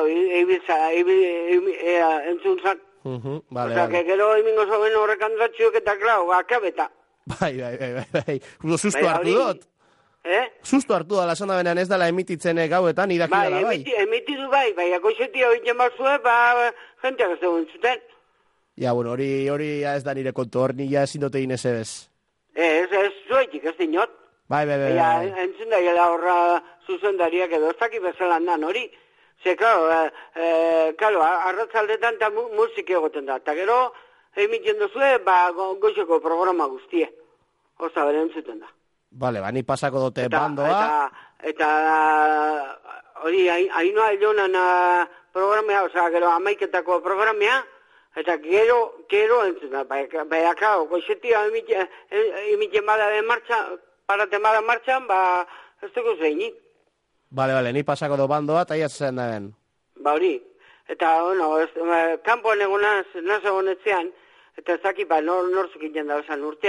entzun zan. Vale. Que gero emingo zoben horrek andratxuek eta klau, akabeta. Bai. Susto hartu dut. Susto hartu da, lasanda benean ez dela emititzen gauetan, idaki dela, bai. Emitidu bai, goixetia egiten batzue, jenteak ez dugu entzuten. Ja, bueno, hori ez da nire kontu, hor nila ezin dute inez ebez. Ez zuetik, ez dinot. Bai. Entzun da, horra zuzendariak edo, ez dakit bezalan dan hori. Ze, kalo, arratzaldetan eta musik egoten da. Eta gero, emiten duzue, goizeko programa guztie. Oza, bere entzuten da. Bale, ni pasako dute bandoa. Eta hori, hainoa elonan programea, oza, gero amaiketako programea, eta gero entzuten da. Baina, kao, goizetia emiten bada paraten bada martxan, ez dugu zeinik. Bale, ni pasako do bandoa, eta iatzen da ben. Ba hori, eta, kanpoan egonaz, nazagonetzean, eta ez dakit, norzuk inen da esan urteak.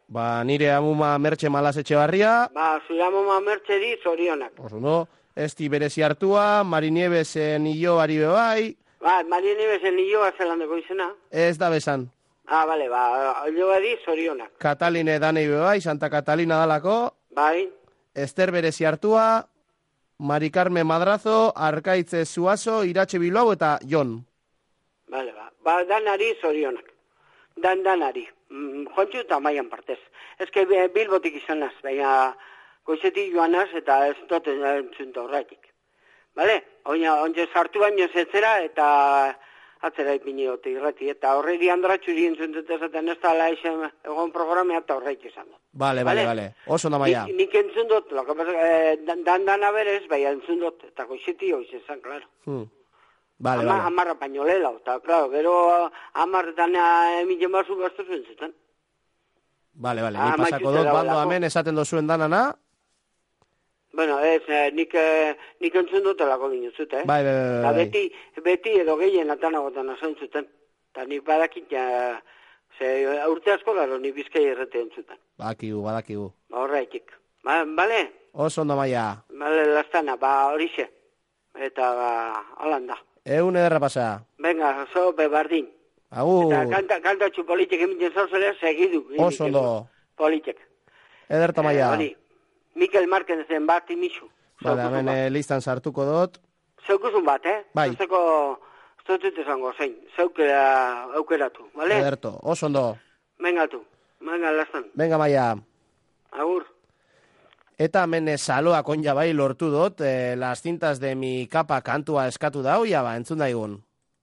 Ba, nire amuma Mertxe Malasetxe barria. Ba, zure amuma Mertxeri zorionak. Oso, Esti berezi hartua, Mariniebezen Illoari bebai. Ba, Mariniebezen Illoa zelandeko izena. Ez da besan. Bale, Illoari zorionak. Kataline danei bebai, Santa Catalina dalako. Bai. Ester berezi hartua, Mari Carmen Madrazo, Arkaitze Zuazo, Iratxe Bilbao eta Jon. Bale, ba, danari zorionak. Danari. Jontxu eta maian partez. Ez que Bilbotik izanaz, baina goizetik joanaz eta ez dut entzunta horretik. Bale? Ontxe sartu baino zetzera eta atzera ipini dute irrati. Eta horreri andratxuri entzuntuta esaten ez da laixen egon programea eta horreik izan dut. Bale. Oso namaia. Nik entzun dut, dana berez, baina entzun dut. Eta goizetik hoiz ezan, klaro. Bale. Amarra pañolela, eta, klaro, gero amarretan emilen basu gaztu zuen zuten. Bale, ni pasako dut, bando hemen esaten dozuen danana. Bueno, nik entzun dutelako dinuzut, Bai. Beti edo gehien atanagotan asan zuten. Eta nik badakit, urte asko garo, nik Bizkai errete entzuten. Badakigu. Horreitik. Bale? Oso ondo maia. Bale, lastana, horixe. Eta, holanda. Egun ederra pasa. Venga, bardin. Agur. Eta kantatxu politik emiten zauzela, segidu. Oso ondo. Politik. Ederta maia. Mikel Marquezen bat imisu. Bale, hemen listan sartuko dut. Zeukuzun bat, Bai. Zotut esango zein. Zeukera aukeratu, bale? Ederto, oso ondo. Venga lastan. Venga maia. Agur. Eta hemen saloak onja bai lortu dut, las cintas de mi capa kantua eskatu dau, ba, entzun daigun.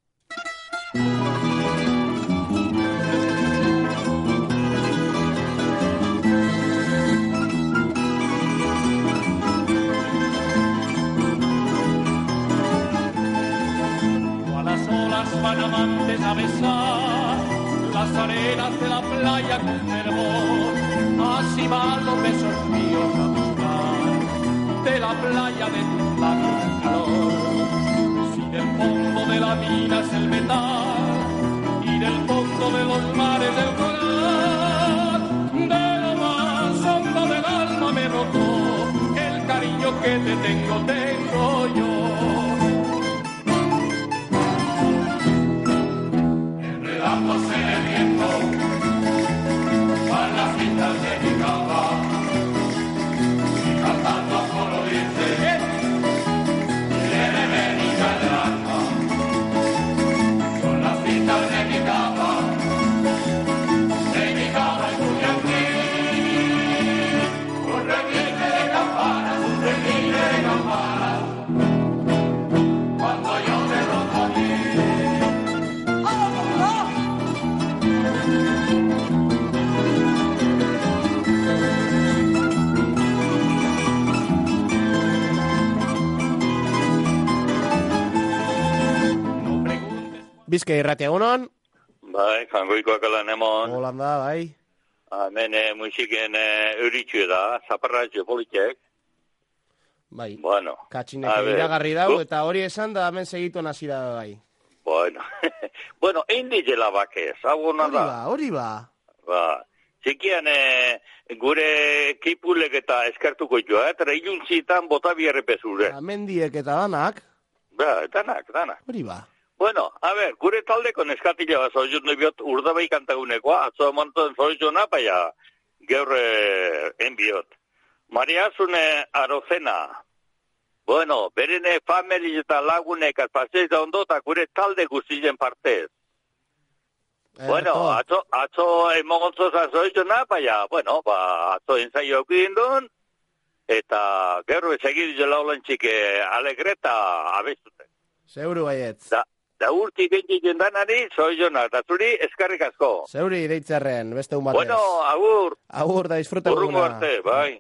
Las olas van amantes a besar las arenas de la playa con fervor, así van los besos míos a buscar de la playa de tus labios el calor. Si del fondo de la mina es el metal y del fondo de los mares el coral, de lo más hondo del alma me brotó el cariño que te tengo yo. Enredándose en el viento van las cintas de mi capa y cantando solo dice viene venida del alma. Son las cintas de mi capa y tuya en ti. Un repique de campanas, un repique de campanas cuando yo te roto a ti. Bizkai irratia egunon? Bai, jangoikoak elan emon. Holanda, bai. Hemen musiken euritxu da, zaparratxo politek. Bai. Bueno. Katxinek iragarri dau, eta hori esan da hemen segitu nazi da bai. Bueno. Bueno, indizela bakez, hau da. Hori ba. Ba. Txikian gure kipulek eta eskartuko joa, eta iluntzitan bota bierrepezure. Mendiek eta danak. Ba, danak. Hori ba. Bueno, a ver, gure taldeko neskatila bat zoizun biot urdabai kantagunekoa, atzo montoen zoizuna, baina gaur enbiot. Maria Azune Arozena. Bueno, berene famili eta lagunek azpazteiz da ondo, eta gure talde guztien partez. Bueno, atzo emogontzoza zoizuna, baina, bueno, atzo ensaio eukidin duen, eta gaur segidu jela olantxik alegreta abestuten. Zeuru baietz. Da urti bentik danari, zoizona, eta zuri eskarrik asko. Zeuri deitzarren, beste un batez. Bueno, agur. Agur, da disfruta eguna. Urrungo arte, bai.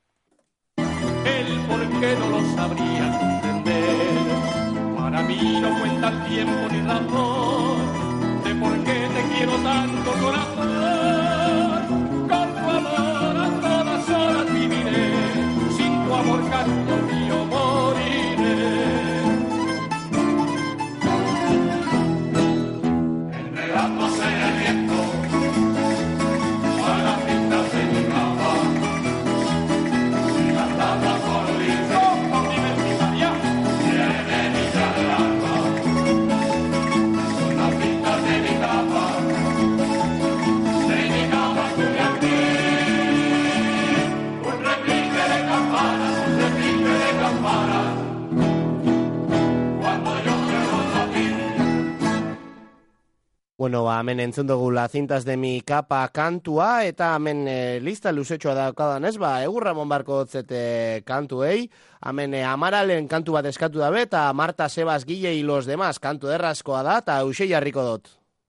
El por qué no lo sabría comprender. Para mí no cuenta el tiempo ni razón de por qué te quiero tanto, corazón. Con tu amor a todas horas viviré, sin tu amor, cariño mío, moriré. Enredándose en el viento, a las cintas Bueno, hemen entzun dugu La cintas de mi capa kantua, eta hemen lista luzetxoa daukadan ez, Egur Ramon barko hotzete kantuei, hemen Amaralen kantu bat eskatu dabe, eta Marta Sebas Gile y los demás kantu errazkoa da, eta Uxe jarriko dut.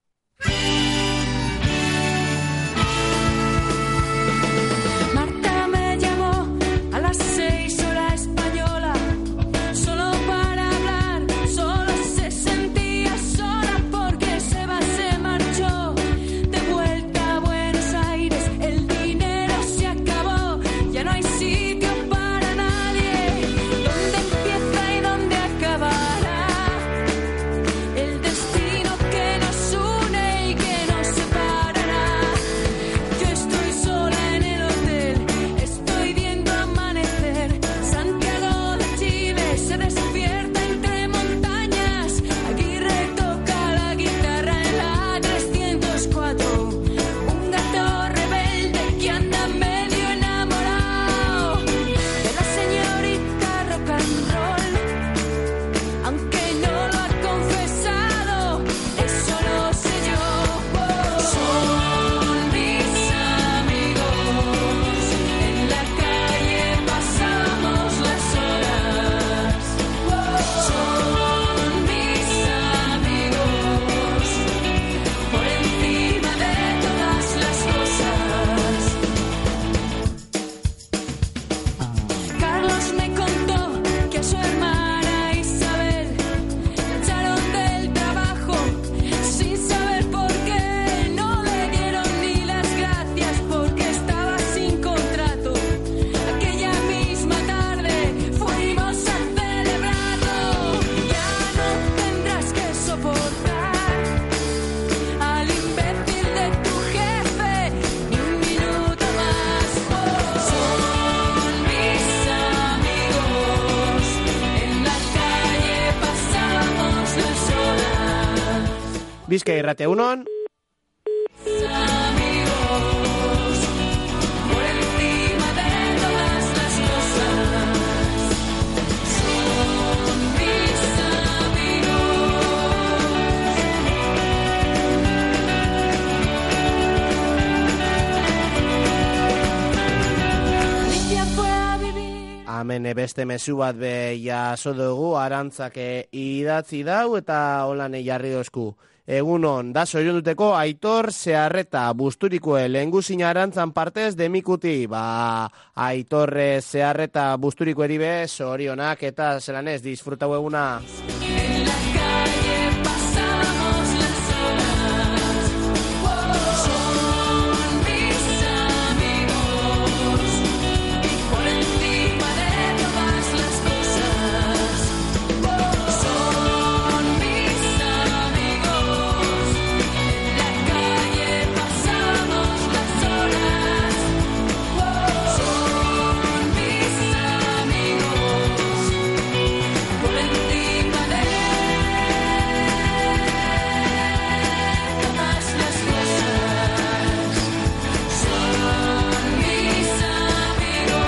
Marta me llamó a las 6 hora española, solo para hablar, solo se sentía sola porque Seba se marchó de vuelta a Buenos Aires, el dinero se acabó, ya no hay sitio para nadie, ¿dónde empieza y dónde acabará el destino que nos une y que nos separará? Yo estoy sola en el hotel, estoy viendo amanecer, Santiago de Chile se despierta entre montañas, Aguirre toca la guitarra en la 304, un gato rebelde que anda medio enamorado de la señorita rock and roll, aunque no lo ha confesado, eso lo sé yo. Son mis amigos, en la calle pasamos las horas. Son mis amigos, por encima de todas las cosas. Carlos me contó que a su hermana Isabel la echaron del trabajo sin saber por qué, no le dieron ni las gracias porque estaba sin contrato. Aquella misma tarde fuimos a celebrarlo. Ya no tendrás que soportar al imbécil de tu jefe ni un minuto más. Son mis amigos, en la calle pasamos las horas. Bizkai irrate unon, Amigos, por encima de todas las cosas. Son mis amigos. Alicia fue a vivir. hemen beste mezu bat be jaso dugu, Arantzak idatzi dau, eta holan jarri dozku. Egunon, da soilonduteko Aitor Zeharreta, Busturikoe lehenguzina Arantzan partez demikuti. Aitor Zeharreta Busturiko eribe, zorionak eta zelan ez, disfrutau eguna. En la calle pasamos las horas. Son mis amigos, por encima de todas las cosas. Son mis amigos, en la calle pasamos las horas. Son mis amigos, por encima de todas las cosas. Son mis amigos.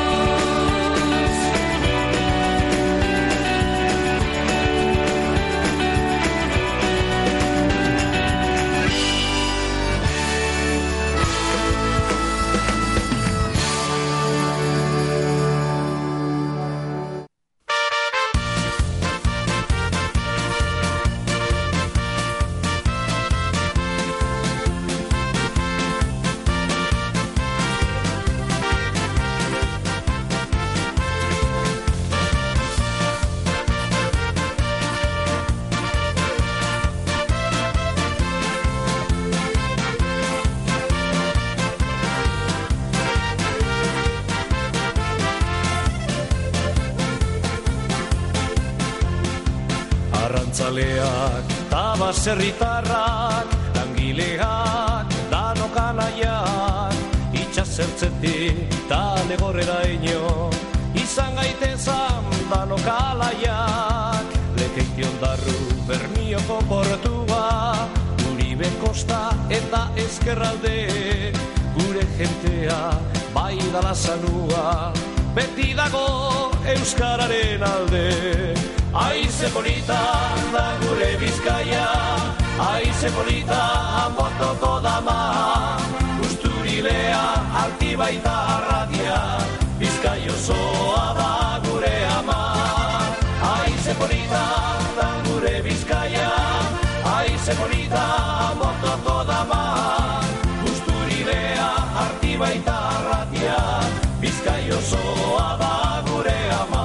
Arrantzaleak, tabaserritarrak, langileak, danok anaiak, itxasertzetik, tale gorrera ino, izan gaitezan danok alaiak, Lekeition darru, Bermioko portua, Uribe kosta eta ezkerralde, gure jentea, bai dala zanua, beti dago euskararen alde. Aize bonita da gure Bizkaia, aize polita motoko dama, Usturilea Altibaita arratia, Bizkai osoa da gure ama. Aize polita da gure Bizkaia, aize polita motoko dama, Usturilea Altibaita arratia, Bizkai osoa da gure ama.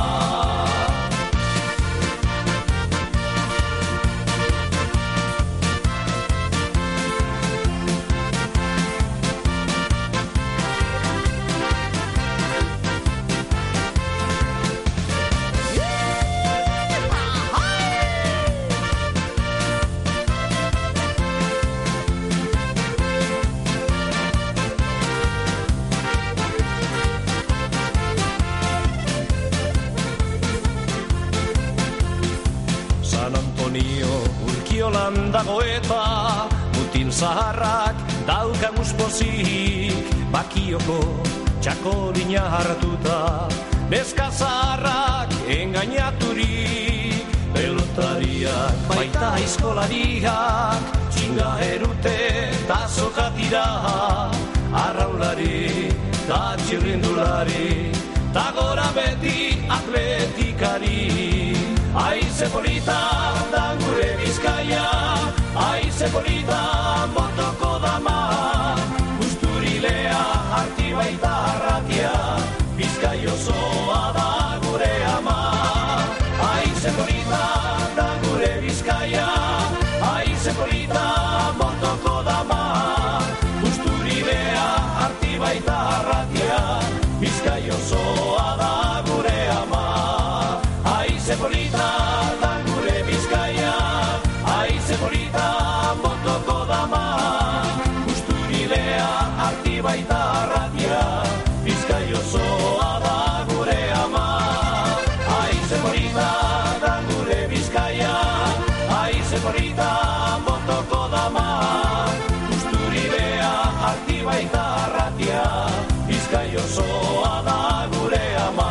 Urkiolan dago eta mutil zaharrak daukaguz pozik, Bakioko txakolina hartuta, neska zaharrak engainaturik, pelotariak baita aizkolariak, txinga erute eta zokatira, arraulari eta txirrindulari, ta gora beti atletikari. Aize polita da gure Bizkaia, aize polita motoko dama, Usturilea Artibaita arratia, Bizkai osoa da gure ama. Aize polita da gure Bizkaia, aize polita motoko dama, Usturilea Artibaita arratia, Bizkai osoa da gure ama. Aize polita da gure Bizkaia, aize polita motoko dama, Usturilea Artibaita arratia, Bizkai osoa da gure ama. Aize polita da gure Bizkaia, aize polita motoko dama, Usturilea Artibaita arratia, Bizkai osoa da gure ama.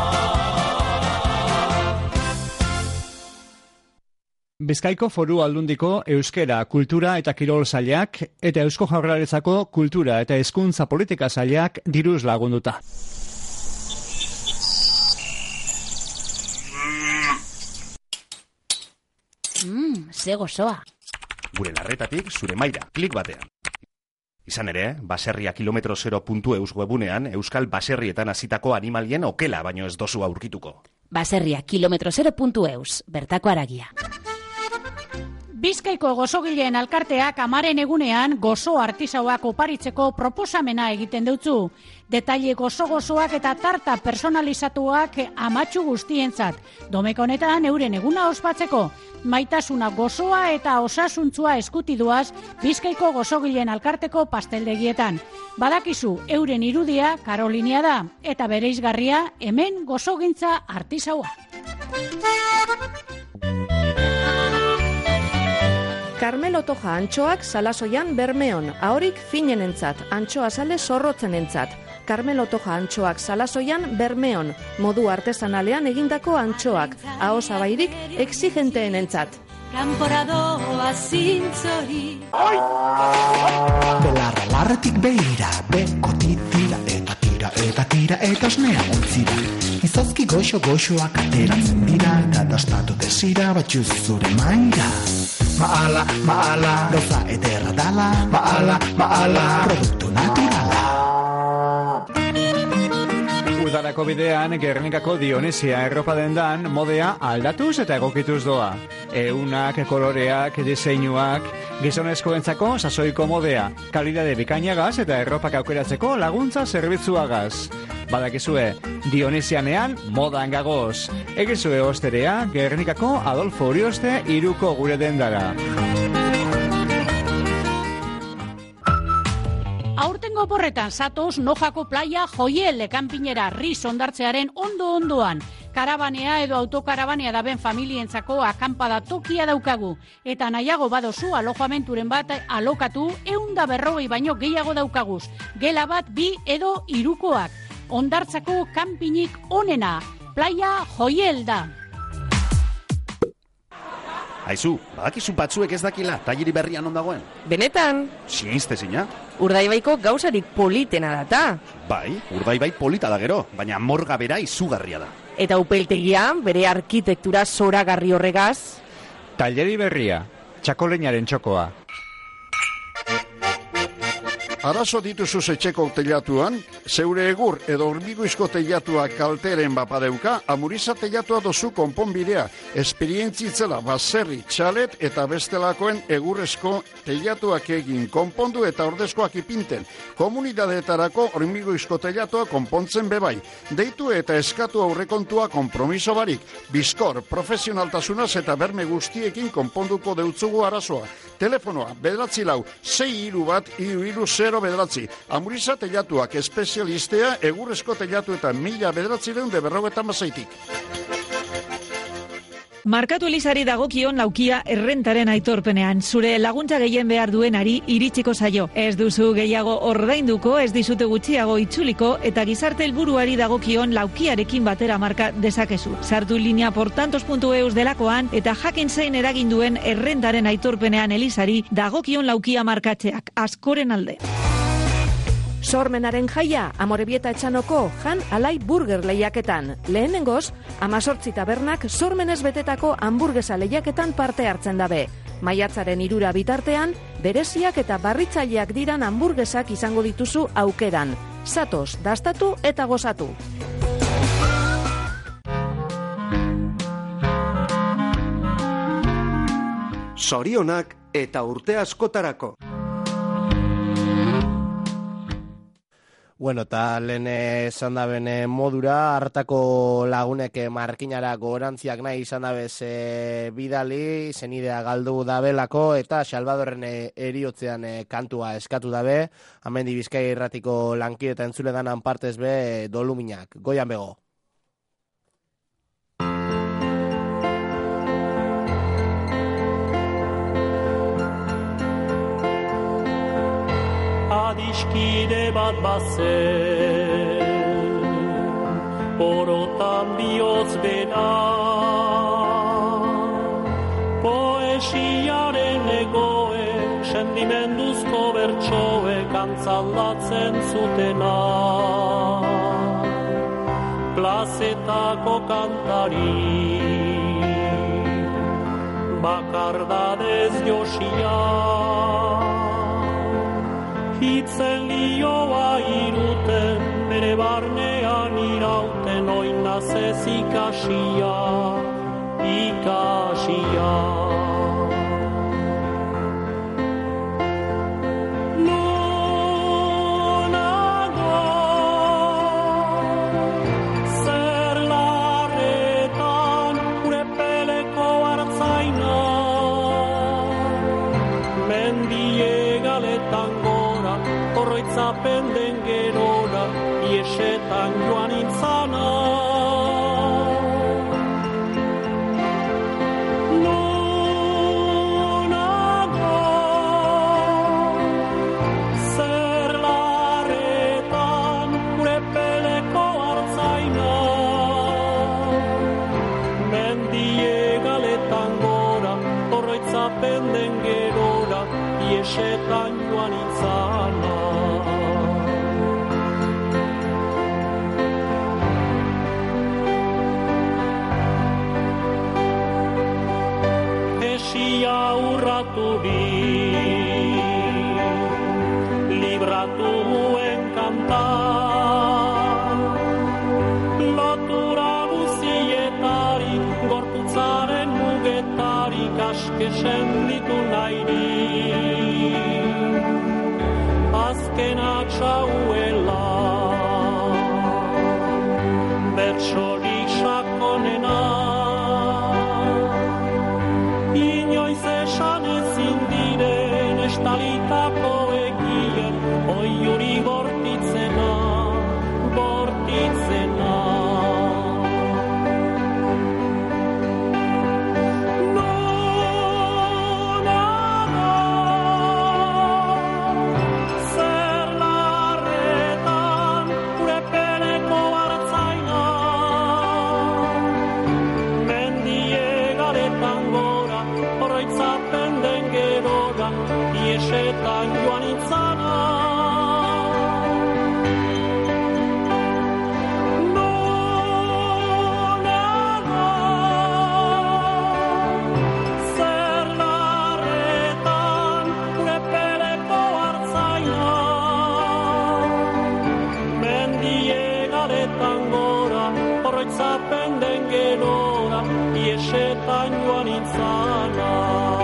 Bizkaiko Foru Aldundiko Euskera, Kultura eta Kirol Sailak eta Eusko Jaurlaritzako Kultura eta Hezkuntza Politika Sailak diruz lagunduta. Ze gozoa. Gure larretatik zure maila, klik batean. Izan ere, baserria kilometro0.eus webunean Euskal baserrietan hasitako animalien okela baino ez dozu aurkituko. Baserria kilometro0.eus, bertako aragia. Bizkaiko gozogileen alkarteak amaren egunean gozo artisauak oparitzeko proposamena egiten deutzu. Detaile gozoak eta tarta personalizatuak amatxu guztientzat. Domeko honetan euren eguna ospatzeko. Maitasuna gozoa eta osasuntzua eskutiduaz Bizkaiko gozogileen alkarteko pasteldegietan. Badakizu euren irudia Karolinia da eta bereizgarria hemen gozogintza artisaua. Carmelo Toja antxoak Salasoian Bermeon, ahorik finenentzat, antxoa sale zorrotzenentzat. Carmelo Toja antxoak Salasoian Bermeon, modu artesanalean egindako antxoak, aho zabairik exigenteenentzat. Kanporadoa zintzori. Belarra larretik behira, beko titira eta osnea ontzira. Izozki goxoak ateratzen dira, eta dastatu desira batxuz zure maira. Maala, gauza ederra dala, maala, produktu naturala. Udarako bidean, Gernikako Dionesia erropa dendan modea aldatuz eta egokituz doa. Eunak, koloreak, diseinuak, gizonezkoentzako sasoiko modea, kalidade bikainagaz eta erropak aukeratzeko laguntza zerbitzuagaz. Badakizue, Dionesianean modan gagoz. Egizue osterea, Gernikako Adolfo Urioste 3 gure dendara. Aurtengo porretan zatoz Nojako playa Joiel kanpinera Riz ondartzearen ondoan. Karabanea edo autokarabanea daben familientzako akampada tokia daukagu. Eta nahiago badozu alojamenturen bat alokatu 140 baino gehiago daukaguz. Gela bat 2 edo 3koak. Ondartzako kanpinik onena. Playa Joiel da. Aizu, badakizu batzuek ez dakila, taileri berrian ondagoen. Benetan? Sinistezina. Urdaibaiko gauzarik politena data. Bai, Urdaibai polita da gero, baina morga bera izugarria da. Eta upeltegia, bere arkitektura zoragarri horregaz? Taileri berria, txakoleinaren txokoa. Arazo dituzu etxeko teilatuan, zeure egur edo hormigoizko teilatua kalteren bapadeuka, Amuriza teilatua dozu konponbidea, esperientzitzela baserri, txalet eta bestelakoen egurrezko teilatuak egin, konpondu eta ordezkoak ipinten. Komunidadeetarako hormigoizko teilatua konpontzen bebai. Deitu eta eskatu aurrekontua konpromiso barik. Bizkor, profesionaltasunaz eta berme guztiekin konponduko deutzugu arazoa. Telefonoa, 9-4-6-1-3-0 bederatzi. Amuriza teilatuak espezialistea egurrezko teilatu eta 1950 Markatu Elizari dagokion laukia errentaren aitorpenean. Zure laguntza gehien behar duenari iritsiko zaio. Ez duzu gehiago ordainduko, ez dizute gutxiago itzuliko, eta gizarte helburuari dagokion laukiarekin batera marka dezakezu. Sartu linea portantos.eus delakoan, eta jakin zein eragin duen errentaren aitorpenean Elizari dagokion laukia markatzeak. Askoren alde. Sormenaren jaia, Amorebieta Etxanoko Jan Alai Burger lehiaketan. Lehenengoz, 18 tabernak sormenez betetako hamburguesa lehiaketan parte hartzen dabe. Maiatzaren 3 bitartean, bereziak eta barritzaileak diran hamburguesak izango dituzu aukeran. Zatoz, dastatu eta gozatu. Zorionak eta urte askotarako. Bueno, eta lehen esan daben modura, hartako lagunek markinara gorantziak nahi izan dabez bidali, zenidea galdu dabelako, eta Salvadorren eriotzean kantua eskatu dabe, Amendi Bizkai irratiko lankide eta entzule danan partez be doluminak. Goian bego. Adiskide bat bazen, orotan bihotz bera, poesiaren egoe, sentimenduzko bertsoe kantzaldatzen zutena. Plazetako kantari, bakardadez josia, hitzen lioa iruten, bere barnean irauten, oinazez ikasia, ikasia. Nonago, zer larretan, gure peleko hartzaina, mendie galetan horroitzapen den gerora, iesetan joan itzana. Nonago, zer larretan, gure peleko hartzaina, mendie galetan gora, horroitzapen den gerora, iesetan joan itzana. Esia urraturik, libratuen kantar, lotura guzietarik, gorputzaren mugetarik, askesen ditu nahirik. Azkena txauela, bertsorik sakonena, inoiz esan ezin diren estalitako egien, oiuri bortitzena, bortitzena. ependen gerora, iesetan joan intzana.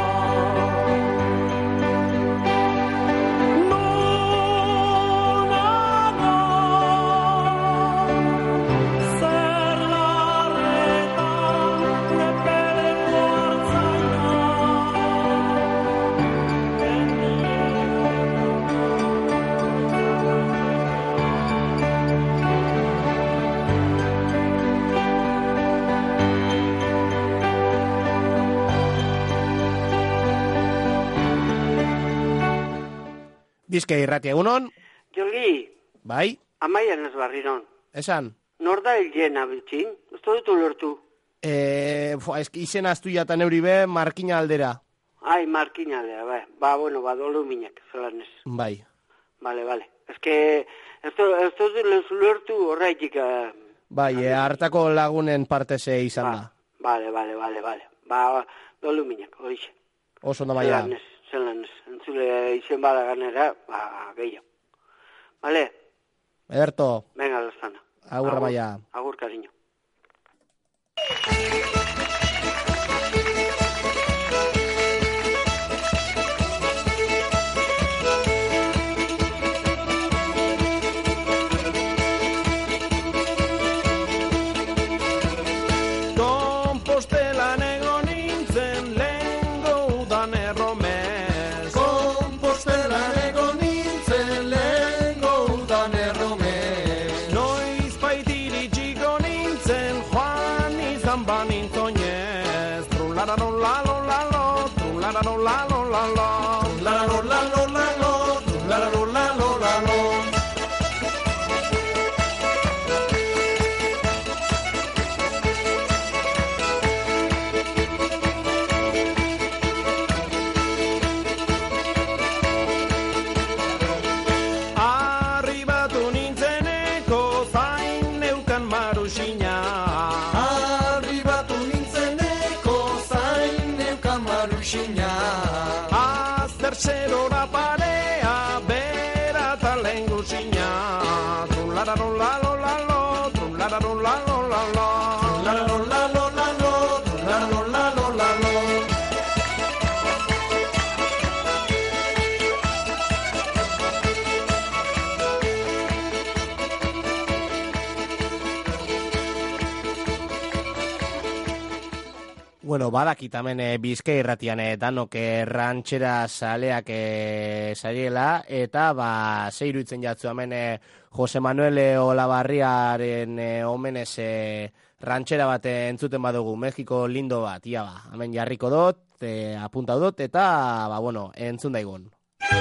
Bizkai irratia, egunon? Jolgi, Bai? amaian ez barrinon. Esan? Nor da hilena bitxin? Ez dut ulertu. Izen aztu jatan euri be, Markina aldera. Ai, Markina aldera, bai. Bueno, dolu minak, zelan ez. Bai. Vale. Ez dut ulertu horreitik. Bai, hartako lagunen parteze izan da. Vale. Dolu minak, horixe. Oso da maia. Zelan ez. Entzule izen bada ganera, gehiago. Vale? Ederto. Venga, lozana. Agurra maia. Agur, cariño. Bueno, badakit hemen Bizkai irratian danok rantxera saleak zaiela, eta ze iruditzen jatzu hemen Jose Manuel Olabarriaren omenez rantxera bat entzuten badugu, Mexiko lindo bat, ia hemen jarriko dut, apuntau dut, eta entzun daigun.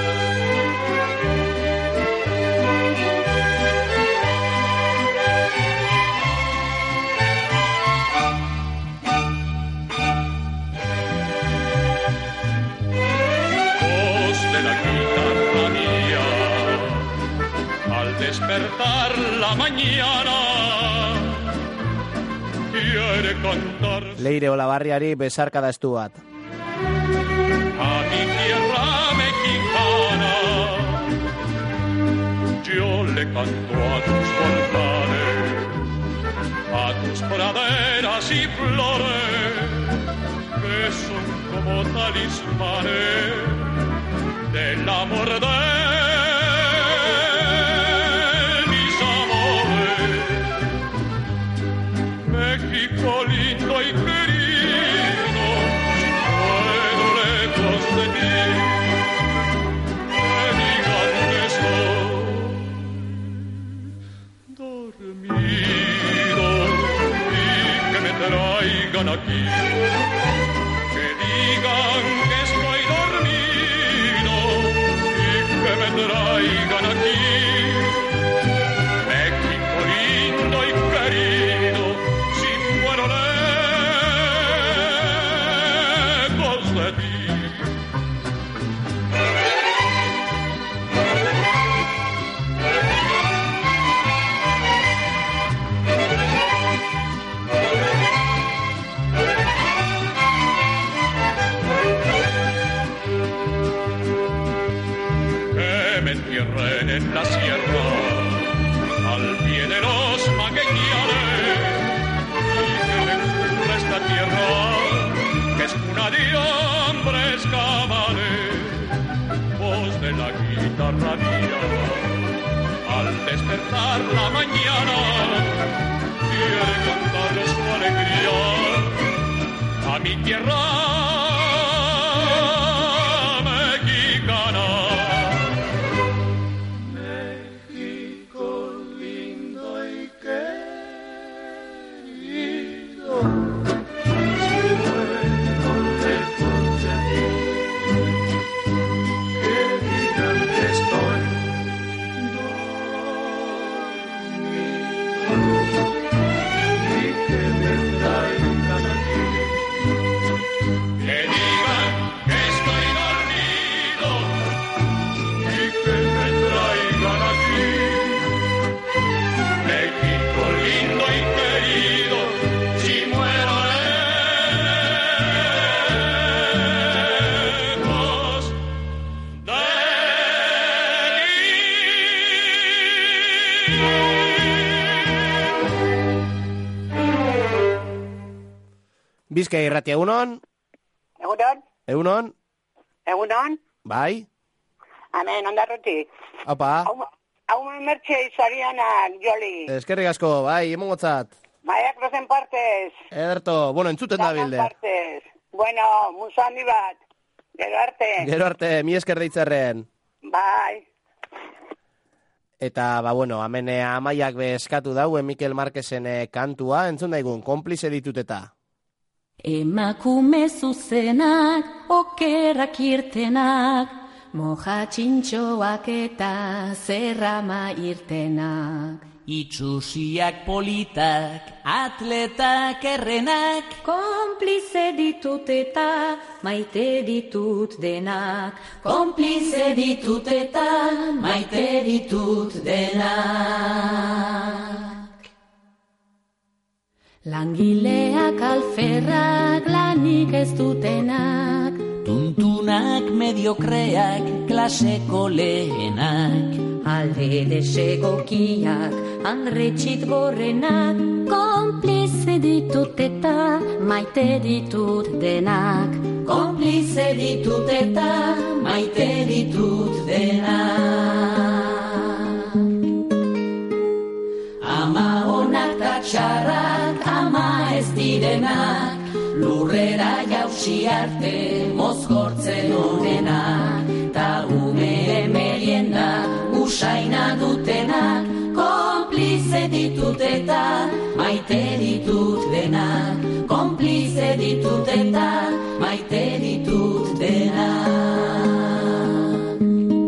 Despertar la mañana quiere cantar Leire Olabarriari besarkada estu bat. A mi tierra mexicana yo le canto a tus volcanes, a tus praderas y flores que son como talismanes del amor de México lindo y querido, puedo lejos de ti, me digan que estoy dormido y que me traigan aquí, que digan que estoy dormido y que me traigan aquí. México lindo y querido, en la despertar la mañana quiere cantarle su alegría a mi tierra mexicana. México lindo y querido, si vuelvo lejos de ti, que digan que estoy y que me traigan aquí. Que digan que estoy dormido y que me traigan aquí. México lindo y querido, si muero lejos de Bizkai irratia, egunon? Egunon? Egunon? Bai? Hemen, ondarrutik. Apa? Hau mertxe izarianak, Joli. Eskerrik asko, bai, emongotzat. Maiak rozen partez. Ederto, bueno, entzuten da bilde. Partez. Bueno, muso handi bat. Gero arte. Gero arte, mi esker deitzerren. Bai. Eta, bueno, hemen Amaiak eskatu dauen Mikel Marquezen kantua, entzun daigun, konplize dituteta. Emakume zuzenak, okerrak irtenak, moja txintxoak eta zerrama irtenak. Itxusiak politak, atletak errenak, konplize ditut eta maite ditut denak. Konplize ditut eta maite ditut denak. Langileak alferrak, lanik ez dutenak, tuntunak mediokreak, klaseko lehenak, alde desegokiak, anretxit gorrenak, konplize ditut eta maite ditut denak. Konplize ditut eta maite ditut denak. Ama onak ta txarrak, ama ez direnak, lurrera jausi arte mozkortzen onenak, ta ume merienda usaina dutenak, konplize ditut eta maite ditut denak. Konplize ditut eta maite ditut denak.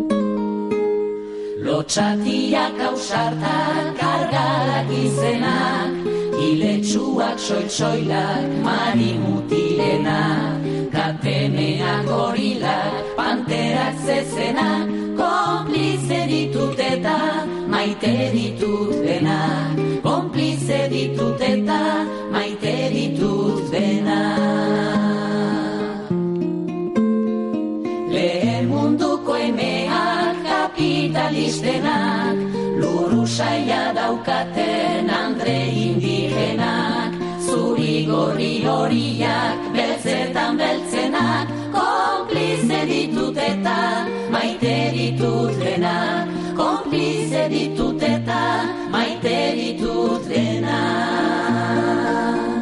Lotxatiak ausartak, kargalak izenak, iletsuak soil-soilak, marimutilenak, katemeak gorilak, panterak zezenak, konplize ditut eta maite ditut denak. Konplize ditut eta maite ditut denak. Lehen munduko emeak, kapitalistenak, luru saia daukaten andre indigenak, zuri gorri horiak, beltzetan beltzenak, konplize ditut eta maite ditut denak. Konplize ditut eta maite ditut denak.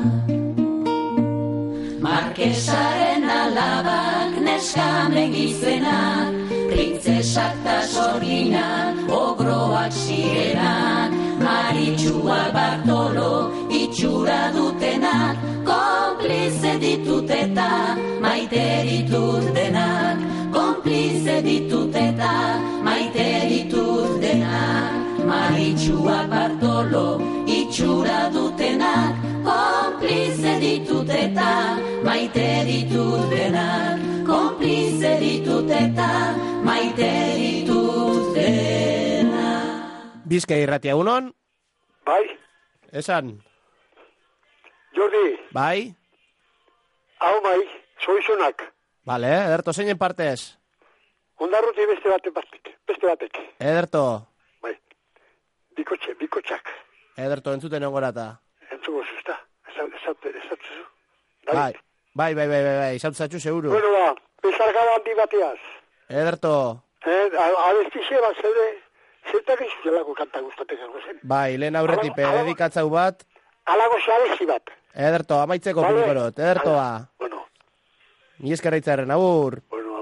Markesaren alabak, neskamen gizenak, printzesak ta sorginak, ogroak zirenak, Maritxua Bartolo itxura dutenak, konplize ditut eta maite ditut denak. Konplize ditut eta maite ditut denak. Maritxua Bartolo itxura dutenak, konplize ditut eta maite ditut denak. Konplize ditut eta maite ditut denak. Bizkai irratia, egunon? Bai. Esan? Jordi. Bai? Hau bai, soizonak. Vale, ederto, zeinen partez? Ondarruti beste batek. Ederto. Bai. Bikotxak. Ederto, entzuten egorata. Entzuko zuzta. Esatzu. Bai, izautzatxu seguru. Bueno ba, bezargada handi bateaz. Ederto. Abestixe bat Zertak izuzelago kanta gustatzen gero zen. Bai, lehen aurretipe, dedikatzau bat. Alago xabezi bat. Ederto, amaitzeko Vale. pinkorot, edertoa. Bueno. Ni eskerraitzaren, agur.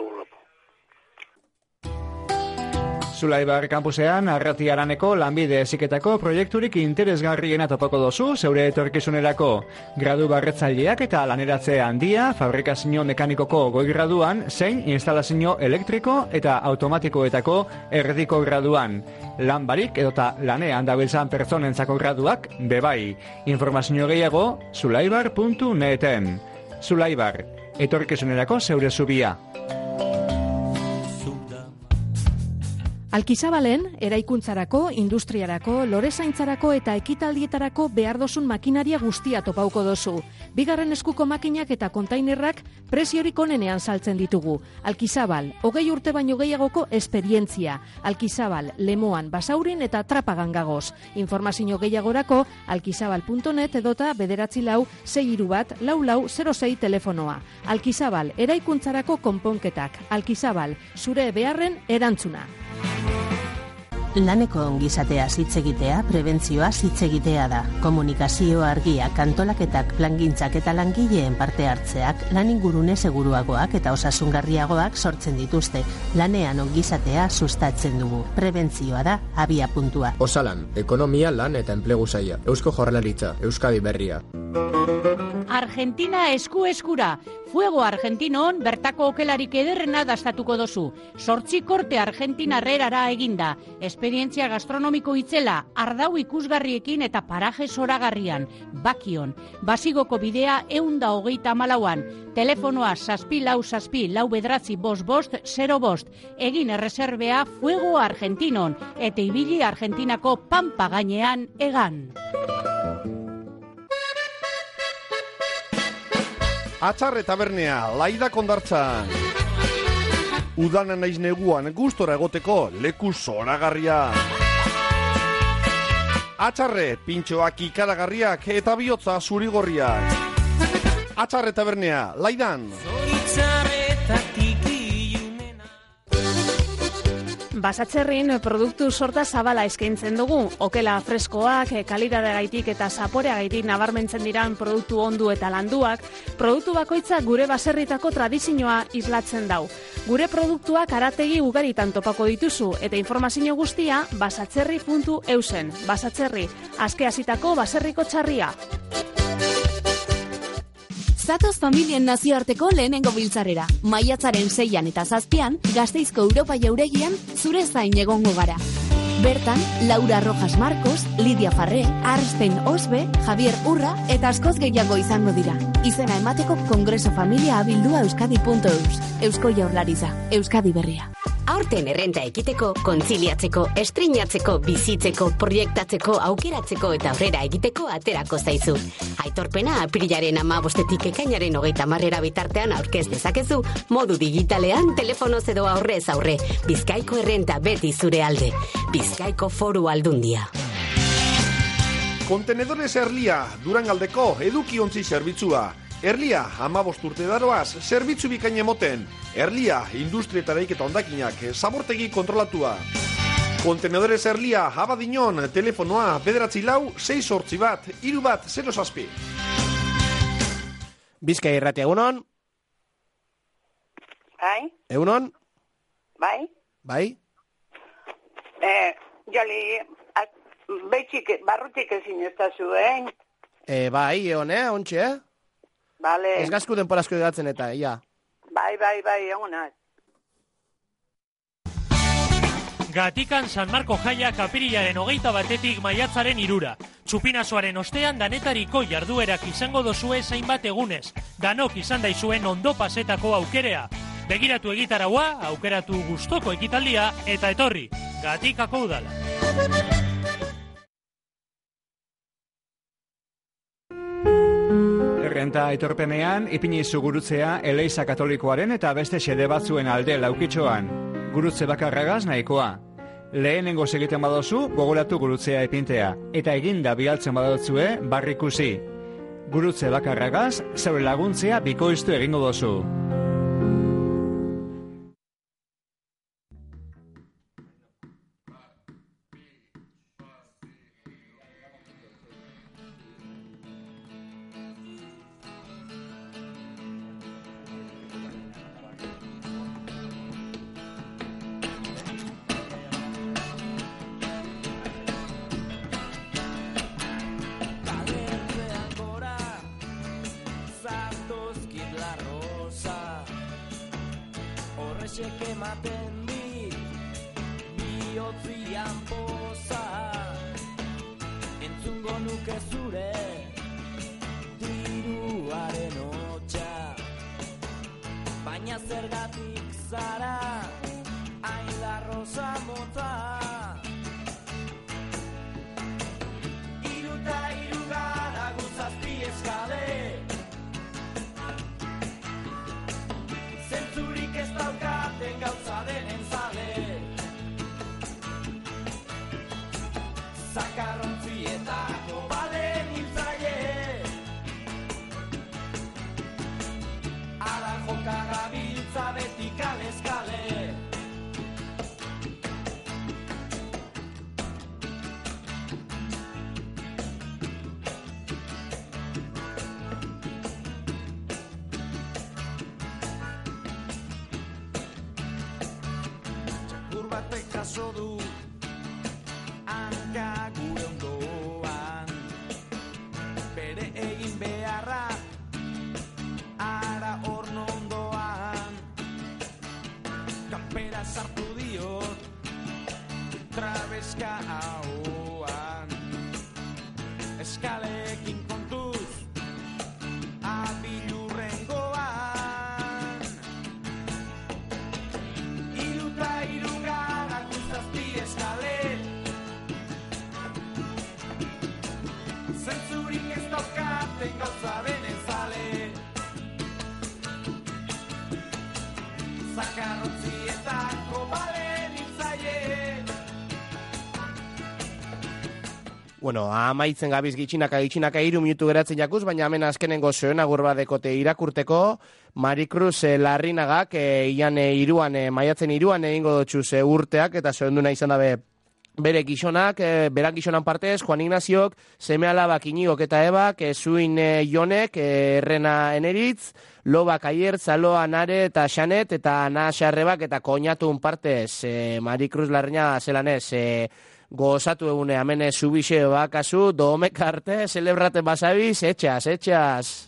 Zulaibar kampusean, Arratiaraneko lanbide heziketako proiekturik interesgarriena topako dozu zeure etorkizunerako. Gradu barretzaileak eta laneratze handia, fabrikazio mekanikoko goi graduan, zein instalazio elektriko eta automatikoetako erdiko graduan. Lan barik edota lanean dabiltzan pertsonentzako graduak bebai. Informazio gehiago, zulaibar.neten. Zulaibar, etorkizunerako zeure zubia. Alkizabalen, eraikuntzarako, industriarako, lorezaintzarako eta ekitaldietarako behar dozun makinaria guztia topauko dozu. Bigarren eskuko makinak eta kontainerrak preziorik onenean saltzen ditugu. Alkizabal, 20 urte baino gehiagoko esperientzia. Alkizabal, Lemoan, Basaurin eta Trapagan gagoz. Informazio gehiagorako, alkizabal.net edota 944-631-4406 telefonoa. Alkizabal, eraikuntzarako konponketak. Alkizabal, zure beharren erantzuna. Laneko ongizatea hitz egitea, prebentzioa hitz egitea da. Komunikazio argiak, antolaketak, plangintzak eta langileen parte hartzeak lan ingurune seguruagoak eta osasungarriagoak sortzen dituzte. Lanean ongizatea sustatzen dugu. Prebentzioa da abia puntua. Osalan, ekonomia, lan eta enplegu saila. Eusko Jaurlaritza, Euskadi berria. Argentina esku-eskura. Fuego Argentinon bertako okelarik ederrena dastatuko dozu. 8 korte argentinarrerara eginda. Esperientzia gastronomiko itzela, ardau ikusgarriekin eta paraje zoragarrian. Bakion, Basigoko bidea 134an. Telefonoa 644-445-505. Egin erreserbea Fuego Argentinon. Eta ibili Argentinako pampa gainean egan. Atxarre tabernea, laida kondartzan. Udanan naiz neguan gustora egoteko leku zoragarria. Atxarre, pintxoak ikaragarriak eta bihotza zurigorriak. Atxarre tabernea, laidan. Basatzerrin produktu sorta zabala eskaintzen dugu. Okela freskoak, kalitateagaitik eta zaporeagaitik nabarmentzen diran produktu ondu eta landuak, produktu bakoitza gure baserritako tradizioa islatzen dau. Gure produktuak arategi ugaritan topako dituzu eta informazio guztia basatzerri.eusen. Basatzerri, aske hasitako baserriko txarria. Zatoz familien nazioarteko lehenengo biltzarrera. Maiatzaren 6an eta 7an, Gasteizko Europa jauregian, zure zain egongo gara. Bertan, Laura Rojas Marcos, Lidia Farré, Arsten Osbe, Javier Urra eta askoz gehiago izango dira. Izena emateko Kongreso Familia abildua euskadi.eus. Eusko Jaurlaritza, Euskadi berria. Aurten errenta ekiteko, kontziliatzeko, estrinatzeko, bizitzeko, proiektatzeko, aukeratzeko eta aurrera egiteko aterako zaizu. Aitorpena apirilaren 15-tik ekainaren 30 bitartean aurkez dezakezu, modu digitalean, telefonoz edo aurrez aurre. Bizkaiko errenta beti zure alde. Bizkaiko Foru Aldundia. Kontenedores Erlia, Durangaldeko edukiontzi zerbitzua. Erlia, 15 urte daroaz, zerbitzu bikain emoten. Erlia, industrietareik eta ondakinak, zabortegi kontrolatua. Kontenedores Erlia, Abadiñon, telefonoa, 944-681-3107. Bizkai irratia, egunon? Bai? Egunon? Bai? Bai? Joli, barrutik ezin ez da zuen. Bai, ontxe, Vale. Ez gazku denporazko edatzen eta, ia. Bai, egonaz. Gatikan San Marko jaiak apirilaren 21-tik maiatzaren 3. Txupinazoaren ostean danetariko jarduerak izango dozue zainbat egunez. Danok izan daizuen ondo pasetako aukerea. Begiratu egitaraua, aukeratu gustoko ekitaldia eta etorri. Gatikako udala. Errenta aitorpenean, ipinizu gurutzea Eleiza Katolikoaren eta beste xede batzuen alde laukitxoan. Gurutze bakarragaz nahikoa. Lehenengo egiten badozu, gogoratu gurutzea ipintea. Eta eginda bialtzen badotzue, barrikusi. Gurutze bakarragaz, zeure laguntzea bikoiztu egingo dozu. Horrexek ematen dit bihotzian poza, entzungo nuke zure diruaren hotxa, baina zergatik zara hain larrosa motza. Iruta iru gara guzazpi eskale, zentzurik ez daukaten gauza denen zale, zakarrontzietako baden hiltzaile, ara joka gabiltza beti kalez kale. Txakur batek jaso du hanka gure ondoan, bere egin beharra ara horno ondoan, kanpera sartu diot trabeska ahoan, eskaleekin kontuz abilurrengoan. Iruta iru gara guztazpi eskale, zentzurik ez daukaten gauza denen zale, zakarrontzietako balen hiltzaile. Bueno, amaitzen gabiz gitxinaka 3 minutu geratzen jakuz, baina hemen azkenengo zoen agur badekote irakurteko, Marikruz Larrinagak maiatzen 3 egingo dotxuz urteak, eta zoen duna izan dabe bere gizonak, beran gizonan partez, Juan Ignaziok, seme alabak Inigok eta Ebak, Zuin Jonek, Errena Eneritz, Lobak Aier, Zaloa Nare eta Xanet, eta Ana Xarrebak eta Koñatun partez, Marikruz Larrina zelanez, gozatu egune, amene zubixe bakazu, domek arte, celebrate basabiz, etxas.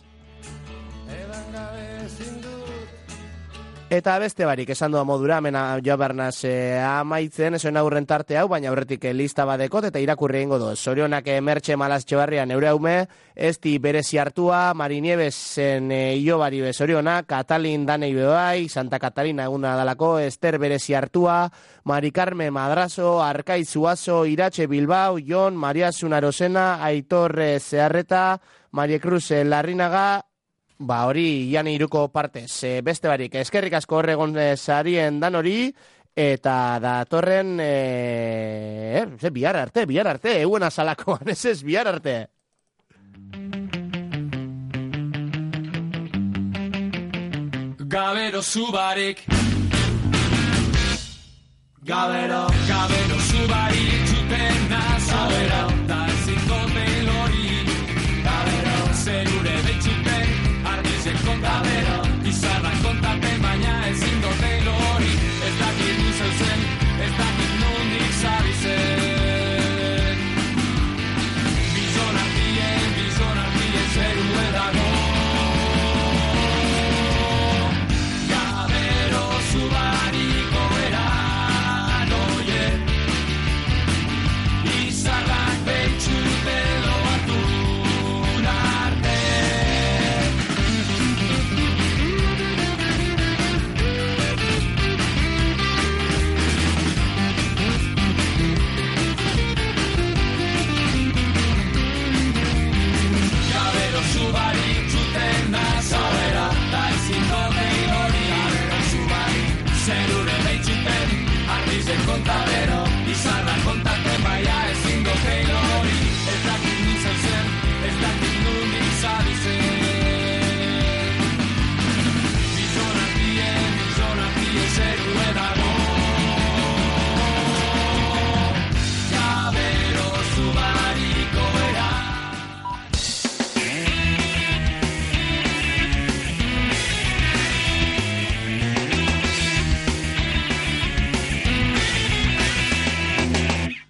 Eta beste barik, esan doa modura, amena joa bernaz amaitzen, esoen aurren tarte hau, baina aurretik lista badekot, eta irakurri egingo doz. Zorionak Mertxe Malaztxebarria neure haume, Esti Berezi Hartua, Mariniebezen Iobari bezorionak, Katalin Danei bebai, Santa Katalina eguna dalako, Ester Berezi Hartua, Mari Carmen Madrazo, Arkai Zuazo, Iratxe Bilbao, Jon, Maria Zunarosena, Aitor Zeharreta, Marie Cruz Larrinaga, hori Ian Iruko partez. Beste barik, eskerrik asko horregon zarien dan hori, eta datorren bihar arte, eguen azalakoan, ez bihar arte. Gabero zubarik, gabero zubarik, txuten nazabera,